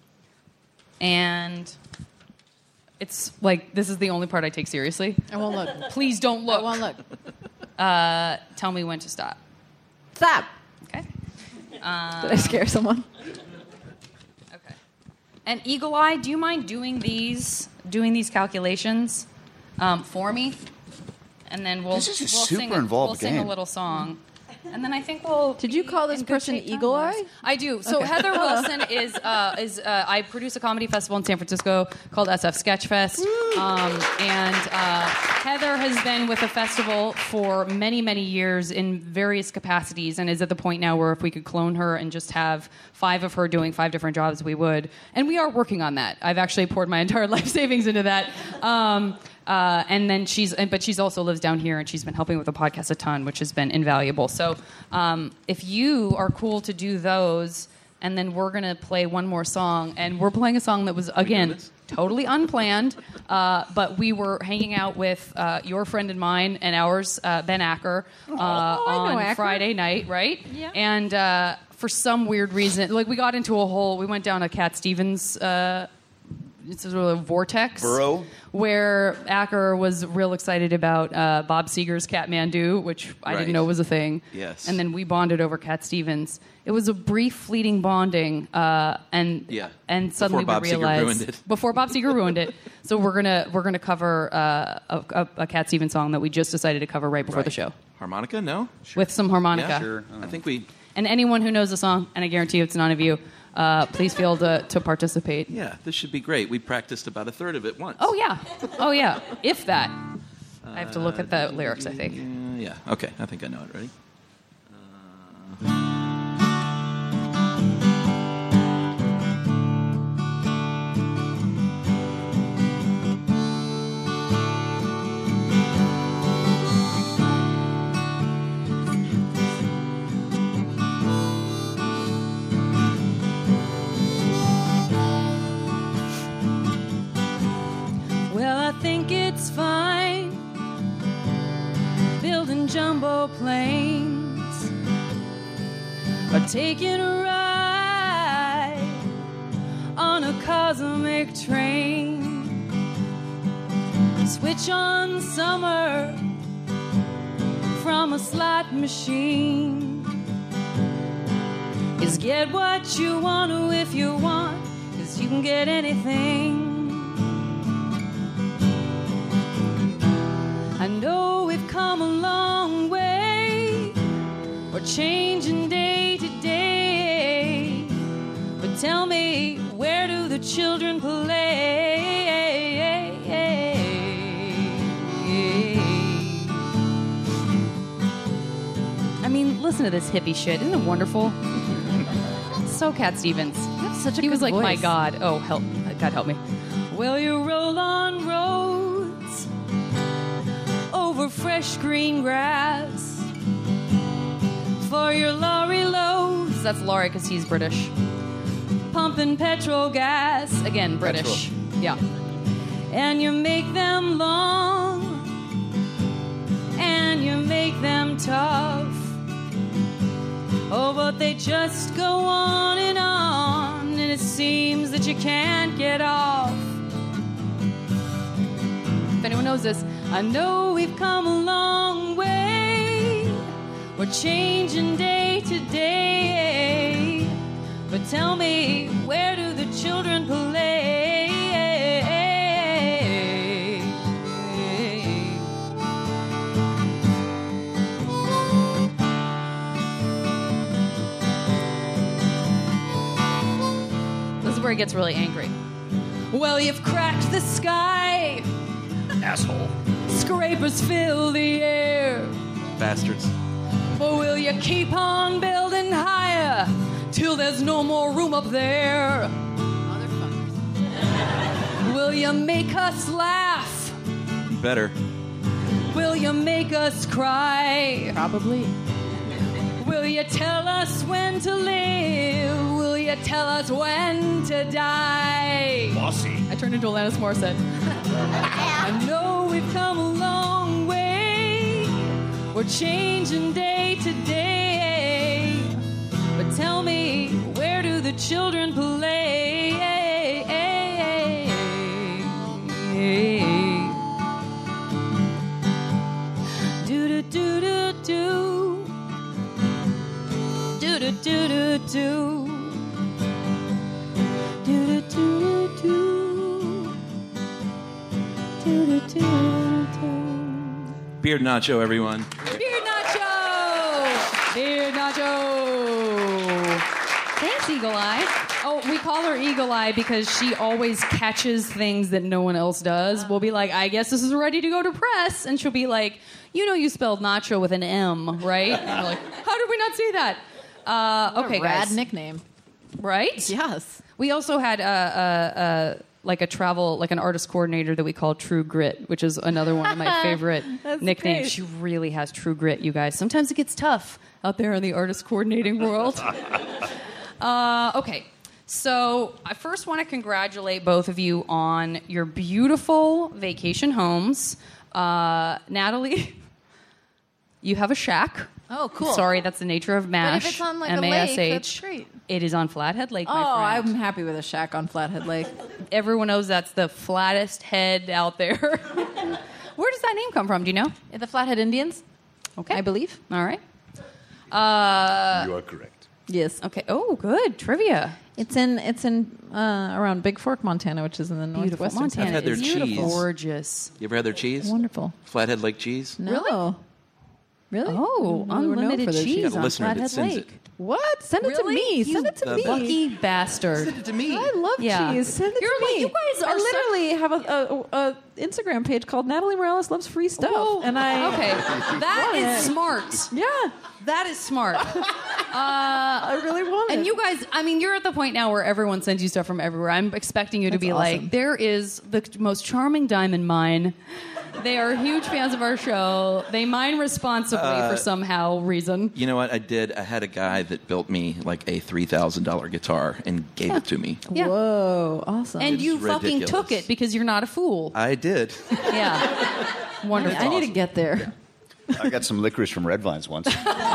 And it's like this is the only part I take seriously. I won't look. Please don't I look. won't look. Tell me when to stop. Stop. Okay. Did I scare someone? Okay. And Eagle Eye, do you mind doing these calculations for me? And then we'll This is a we'll super sing involved we'll sing a game. little song. And then I think we'll. Did you be call this in good person shape Eagle time-wise. Eye? I do. So Heather Wilson is I produce a comedy festival in San Francisco called SF Sketchfest, and Heather has been with the festival for many, many years in various capacities, and is at the point now where if we could clone her and just have 5 of her doing 5 different jobs, we would. And we are working on that. I've actually poured my entire life savings into that. And then but she's also lives down here, and she's been helping with the podcast a ton, which has been invaluable. So if you are cool to do those, and then we're going to play one more song, and we're playing a song that was, again, totally unplanned, but we were hanging out with your friend and mine and ours, Ben Acker, on Acker. Friday night, right? Yeah. And for some weird reason, like we got into we went down a Cat Stevens it's sort of a vortex. Burrow? Where Acker was real excited about Bob Seger's Kathmandu, which I Right. didn't know was a thing. Yes. And then we bonded over Cat Stevens. It was a brief, fleeting bonding, and suddenly Before Bob we Seger realized ruined it. before Bob Seger ruined it. So we're gonna cover a Cat Stevens song that we just decided to cover right before the show Harmonica? No? with some harmonica. Yeah, Sure. I think we. And anyone who knows the song, and I guarantee you it's none of you, please feel to participate. Yeah, this should be great. We practiced about a third of it once. Oh yeah, if that. I have to look at the lyrics, I think. Yeah. Okay. I think I know it. Ready? jumbo planes are taking a ride on a cosmic train. Switch on summer from a slot machine. Is get what you want to if you want, 'cause you can get anything. I know we've come a long way, we're changing day to day, but tell me, where do the children play? I mean, listen to this hippie shit. Isn't it wonderful? So Cat Stevens. Such a He was good like, voice. my God. Oh, help. God help me. Well, you roll on roads over fresh green grass for your lorry loads. That's Laurie because he's British. Pumping petrol gas. Again, British. Yeah. And you make them long and you make them tough. Oh, but they just go on, and it seems that you can't get off. If anyone knows this, I know we've come a long way. We're changing day to day. But tell me, where do the children play? Where it gets really angry. Well, you've cracked the sky. Asshole. Scrapers fill the air. Bastards. But will you keep on building higher till there's no more room up there? Motherfuckers. Will you make us laugh? Better. Will you make us cry? Probably. Will you tell us when to live? Will you tell us when to die? Bossy. I turned into Alanis Morissette. I know we've come a long way. We're changing day to day. But tell me, where do the children play? Do-do-do-do-do. Do-do-do-do-do. Do-do-do-do-do. Do-do-do-do-do. Beard Nacho, everyone. Beard Nacho! Beard Nacho! Thanks, Eagle Eye. Oh, we call her Eagle Eye because she always catches things that no one else does. We'll be like, I guess this is ready to go to press. And she'll be like, you know you spelled nacho with an M, right? And we're like, how did we not see that? Okay, Rad guys. nickname. Right? Yes. We also had like a travel, like an artist coordinator that we call True Grit, which is another one of my favorite nicknames. great. She really has true grit, you guys. Sometimes it gets tough out there in the artist coordinating world. Okay, so I first want to congratulate both of you on your beautiful vacation homes. Natalie, you have a shack. Oh, cool. Sorry, that's the nature of MASH. But if it's on like a MASH. lake, that's great. It is on Flathead Lake, Oh, my friend. I'm happy with a shack on Flathead Lake. Everyone knows that's the flattest head out there. Where does that name come from? Do you know? The Flathead Indians, Okay. I believe. All right. You are correct. Yes. Okay. Oh, good. Trivia. It's in around Big Fork, Montana, which is in the Beautiful. northwestern. Montana I've had their is cheese. gorgeous. You ever had their cheese? Wonderful. Flathead Lake cheese? No. Really? Oh, I didn't know they were known unlimited for their cheese Got a on listener that Flathead sends Lake. it. What? Send it to Really? me. Send it to The me. Lucky bastard. Send it to me. I love Yeah. cheese. Send it You're to like- me. you guys are I literally have a Instagram page called Natalie Morales Loves Free Stuff, Whoa. and I Okay. That Want is it. smart. yeah, That is smart. I really want it. And you guys, I mean, you're at the point now where everyone sends you stuff from everywhere. I'm expecting you to That's be awesome. like, there is the most charming diamond mine. They are huge fans of our show. They mine responsibly for somehow reason. You know what I did? I had a guy that built me like a $3,000 guitar and gave it to me. Yeah. Whoa, awesome. And It's you fucking ridiculous. took it because you're not a fool. I did. Yeah. Wonderful. I need to get there. I got some licorice from Red Vines once.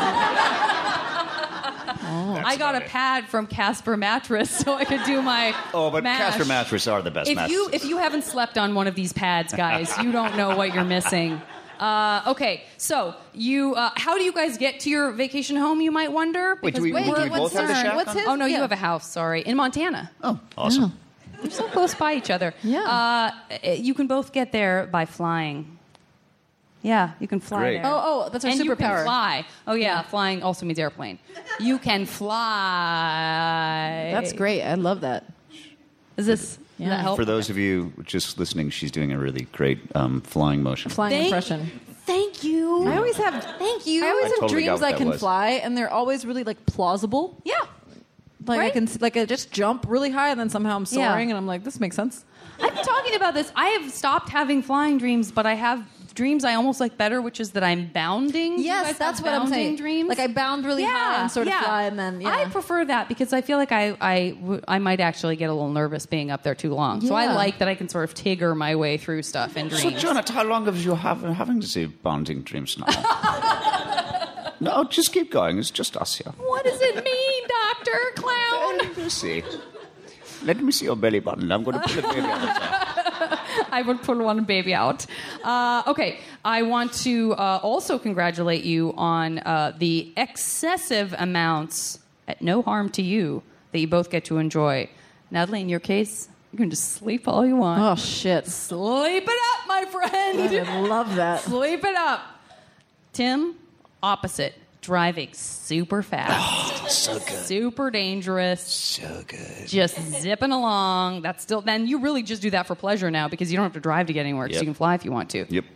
I got a pad from Casper Mattress so I could do my but mash. Casper Mattress are the best mattresses. If you haven't slept on one of these pads, guys, you don't know what you're missing. Okay, so you how do you guys get to your vacation home, you might wonder? Wait, do we both have the shack what's on? his? Oh, no, you Yeah. have a house, sorry. In Montana. Oh, awesome. They're so close by each other. Yeah. You can both get there by flying. Yeah, you can fly Great. there. Oh, that's our and you can superpower. fly. Oh, yeah, flying also means airplane. You can fly. That's great. I love that. Does that help? For those of you just listening, she's doing a really great flying motion. Flying impression. Thank you. I always have. Thank you. I always have totally got dreams what I that can was. fly, and they're always really like plausible. Yeah. Like I Right? can, like I just jump really high, and then somehow I'm soaring, Yeah. and I'm like, this makes sense. I've been talking about this. I have stopped having flying dreams, but I have dreams I almost like better, which is that I'm bounding. Do you guys Yes, that's have what I'm bounding saying. Dreams? Like I bound really high and sort of fly, and then I prefer that because I feel like I might actually get a little nervous being up there too long. So I Yeah. like that I can sort of tigger my way through stuff in So, dreams. Janet, how long have you having to say bounding dreams now? No, just keep going. It's just us here. What does it mean, Dr. Clown? Let me see. Let me see your belly button. I'm going to pull it baby out of there. I would pull one baby out. Okay, I want to also congratulate you on the excessive amounts at no harm to you that you both get to enjoy. Natalie, in your case, you can just sleep all you want. oh shit, Sleep it up, my friend. I love that. Sleep it up. Tim, opposite. Driving super fast. So good. Super dangerous. So good. Just zipping along. That's still. Then you really just do that for pleasure now because you don't have to drive to get anywhere because Yep. you can fly if you want to. Yep.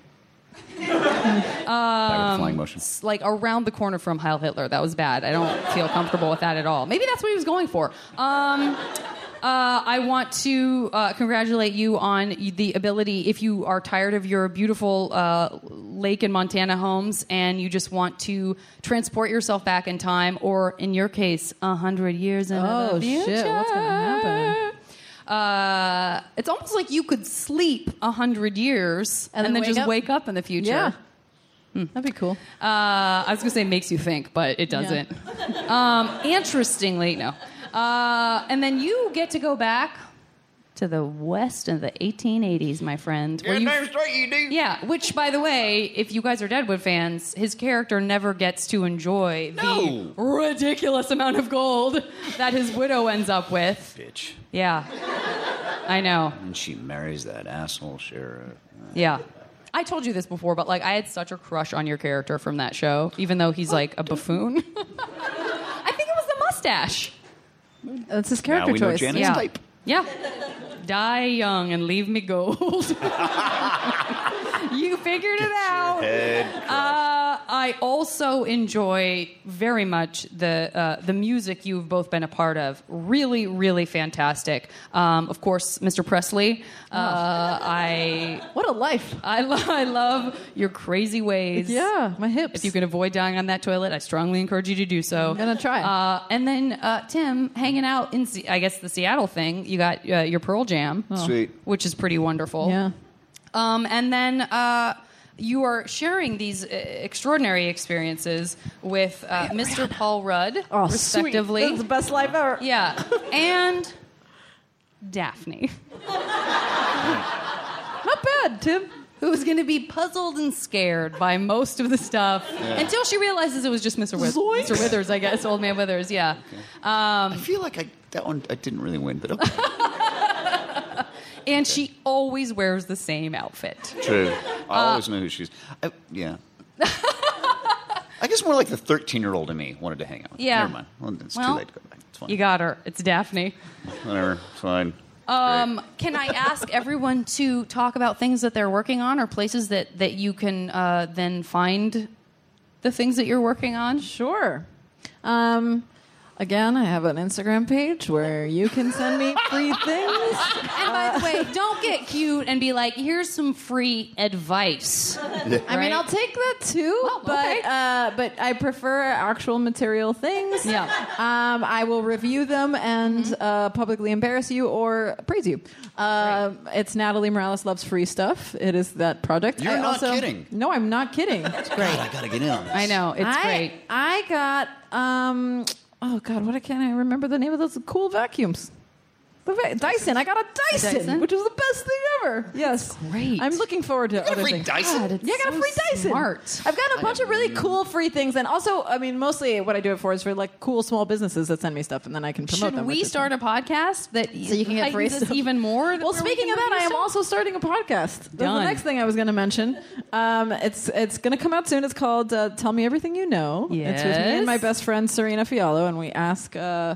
Back with flying motion. It's like around the corner from Heil Hitler. That was bad. I don't feel comfortable with that at all. Maybe that's what he was going for. I want to congratulate you on the ability, if you are tired of your beautiful lake in Montana homes and you just want to transport yourself back in time, or in your case, 100 years into Oh, the future. shit, what's gonna happen? It's almost like you could sleep 100 years and then wake just up? wake up in the future. Yeah, that'd be cool. I was going to say makes you think, but it doesn't. Interestingly, no. And then you get to go back to the West of the 1880s, my friend. where you- Yeah, which, by the way, if you guys are Deadwood fans, his character never gets to enjoy the ridiculous amount of gold that his widow ends up with. Bitch. Yeah, I know. And she marries that asshole sheriff. Yeah. I told you this before, but like I had such a crush on your character from that show, even though he's like a buffoon. I think it was the mustache. That's his Now character we know choice. Janet's Yeah. type. Yeah. Die young and leave me gold. You figured it out. I also enjoy very much the music you've both been a part of. Really, really fantastic. Of course, Mr. Presley. What a life. I love your crazy ways. Yeah, my hips. If you can avoid dying on that toilet, I strongly encourage you to do so. I'm gonna try. And then Tim, hanging out in, I guess, the Seattle thing. You got your Pearl Jam, Sweet. which is pretty wonderful. Yeah. And then you are sharing these extraordinary experiences with Mr. Paul Rudd, Oh, respectively. sweet. That's the best life ever. Yeah, and Daphne, Not bad, Tim. who's going to be puzzled and scared by most of the stuff until she realizes it was just Mr. Mr. Withers, I guess, Old Man Withers. Yeah. I feel like that one I didn't really win, but okay. And she always wears the same outfit. True. I always know who she's. Yeah. I guess more like the 13-year-old in me wanted to hang out with. Yeah. Never mind. Well, it's too Well, late to go back. It's fine. You got her. It's Daphne. Whatever. It's fine. Can I ask everyone to talk about things that they're working on or places that you can then find the things that you're working on? Sure. Again, I have an Instagram page where you can send me free things. And by the way, don't get cute and be like, here's some free advice. I mean, I'll take that too, Oh, okay. but I prefer actual material things. Yeah. I will review them and publicly embarrass you or praise you. It's Natalie Morales Loves Free Stuff. It is that project. You're not kidding. No, I'm not kidding. God, I gotta get in on this. I know, it's great. I got oh God, what can't I remember the name of those cool vacuums? Dyson. I got a Dyson, which was the best thing ever. Yes, great. I'm looking forward to other free things. Dyson? God, it's Yeah, I got a free Dyson. smart. I've gotten a bunch of really cool free things, and also, I mean, mostly what I do it for is for like cool small businesses that send me stuff, and then I can promote Should them. we which is start fun. a podcast that So you can get free heightens us stuff. even more? Well, speaking of that, I am also starting a podcast. That's the Done. next thing I was going to mention. It's going to come out soon. It's called Tell Me Everything You Know. It's with me and my Yes. best friend Serena Fiallo, and we ask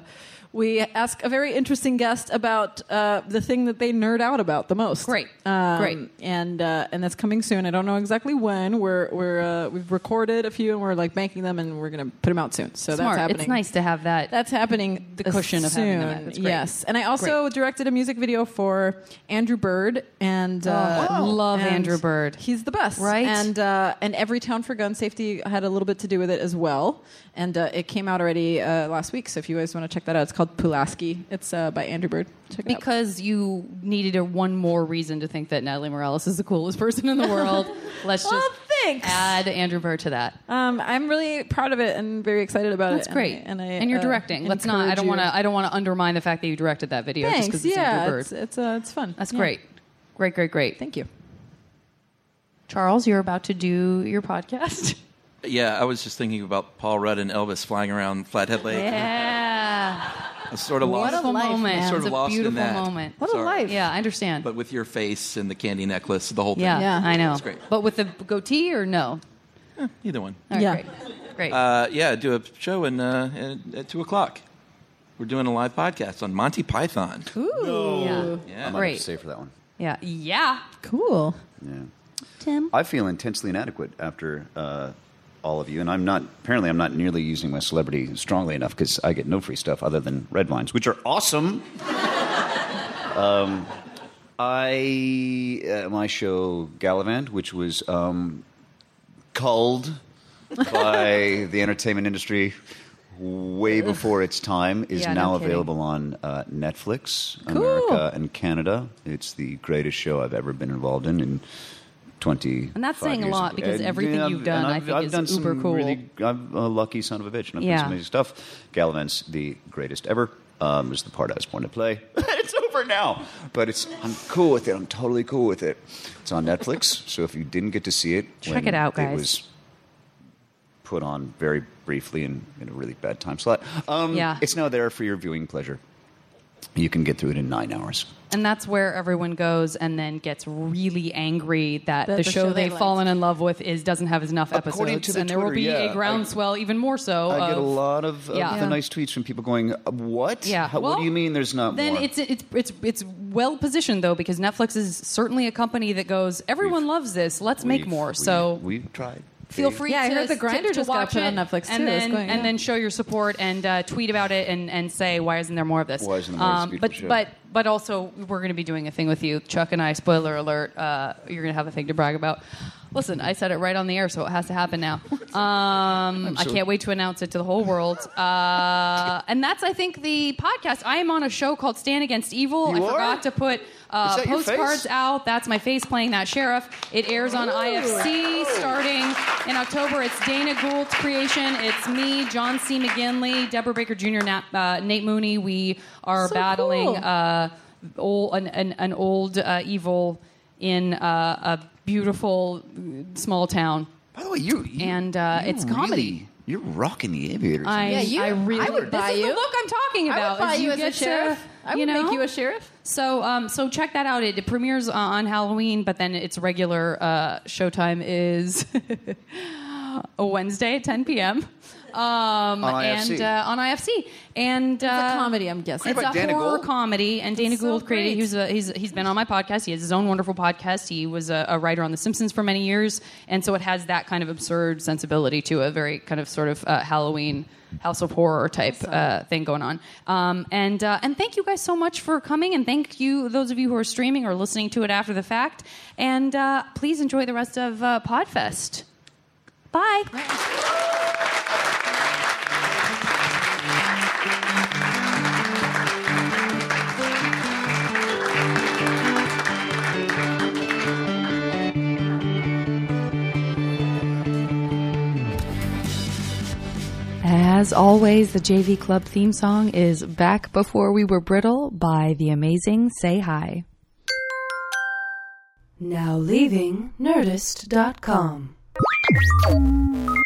a very interesting guest about the thing that they nerd out about the most. Great. Great. And that's coming soon. I don't know exactly when. We've recorded a few and we're like banking them, and we're going to put them out soon. So Smart. that's happening. It's nice to have that. That's happening. The cushion of soon. having them. That's great. Yes, and I also directed a music video for Andrew Bird, and love and Andrew Bird. He's the best, Right? And Every Town for Gun Safety had a little bit to do with it as well, and it came out already last week. So if you guys want to check that out, it's called Pulaski. It's by Andrew Bird. Check it out. Because you needed one more reason to think that Natalie Morales is the coolest person in the world. Let's just thanks. add Andrew Bird to that. I'm really proud of it and very excited about That's it. great. And you're directing. Let's not. I don't want to. I don't want to undermine the fact that you directed that video. Thanks. Just because it's Andrew Bird. It's fun. That's Yeah. great. Great. Thank you. Charles, you're about to do your podcast. Yeah, I was just thinking about Paul Rudd and Elvis flying around Flathead Lake. Yeah. I was sort of lost. Beautiful moment. man. Sort of It's a lost in beautiful that. moment. What a life. Yeah, I understand. But with your face and the candy necklace, the whole thing. Yeah, I know. That's great. But with the goatee or no? Either one. All right, Yeah. Great. Yeah, do a show at 2:00. We're doing a live podcast on Monty Python. Ooh. Yeah. Yeah. I might Great. have to stay for that one. Yeah. Cool. Yeah. Tim? I feel intensely inadequate after all of you, and I'm not nearly using my celebrity strongly enough because I get no free stuff other than red wines, which are awesome. My show Gallivant, which was culled by the entertainment industry way before its time, is Yeah, now no kidding. available on Netflix, America and Canada. It's the greatest show I've ever been involved in 20. And that's saying a lot because everything you've done, I think, is uber cool. I'm a lucky son of a bitch, and I've Yeah. done some amazing stuff. Gallivant's the greatest ever. Was the part I was born to play. It's over now, but I'm cool with it. I'm totally cool with it. It's on Netflix, so if you didn't get to see it, Check when it out, guys. It was put on very briefly in a really bad time slot. Yeah. It's now there for your viewing pleasure. You can get through it in 9 hours. And that's where everyone goes and then gets really angry that the the show show they they've liked. fallen in love with doesn't have enough According episodes. to the And there will Twitter, be yeah, a groundswell, even more so. I get a of- lot of Yeah. the nice tweets from people going, "What? Yeah. What Well, do you mean there's not Then more?" it's well positioned though because Netflix is certainly a company that goes, everyone loves this. Let's make more. So we've tried. feel free. Yeah, I to, heard The to- Grinder to just got watch put it on Netflix, too. and It's then going- and yeah. then show your support and tweet about it and say why isn't there more of this? Why isn't there more of this beautiful show? But also we're going to be doing a thing with you, Chuck and I. Spoiler alert: you're going to have a thing to brag about. Listen, I said it right on the air, so it has to happen now. I can't wait to announce it to the whole world. And that's, I think, the podcast. I am on a show called Stand Against Evil. You I are? forgot to put that your postcards face? out. That's my face playing that sheriff. It airs on IFC starting in October. It's Dana Gould's creation. It's me, John C. McGinley, Deborah Baker Jr., Nate Mooney. We are So battling cool. an old evil in a beautiful small town. By the way, you It's comedy. You're rocking the aviators. I really. I would buy this you. is the look I'm talking I about. would buy is you as a get to, sheriff. I would know? make you a sheriff. So check that out. It premieres on Halloween, but then its regular showtime is a Wednesday at 10 p.m. On IFC. And on IFC. And It's a comedy, I'm guessing. It's about a Dana horror Gould? comedy, and Dana That's so Gould created. great. He's been on my podcast. He has his own wonderful podcast. He was a writer on The Simpsons for many years, and so it has that kind of absurd sensibility to a very kind of sort of Halloween House of Horror type thing going on. And thank you guys so much for coming, and thank you those of you who are streaming or listening to it after the fact. And please enjoy the rest of Podfest. Bye. As always, the JV Club theme song is Back Before We Were Brittle by the amazing Say Hi. Now leaving Nerdist.com.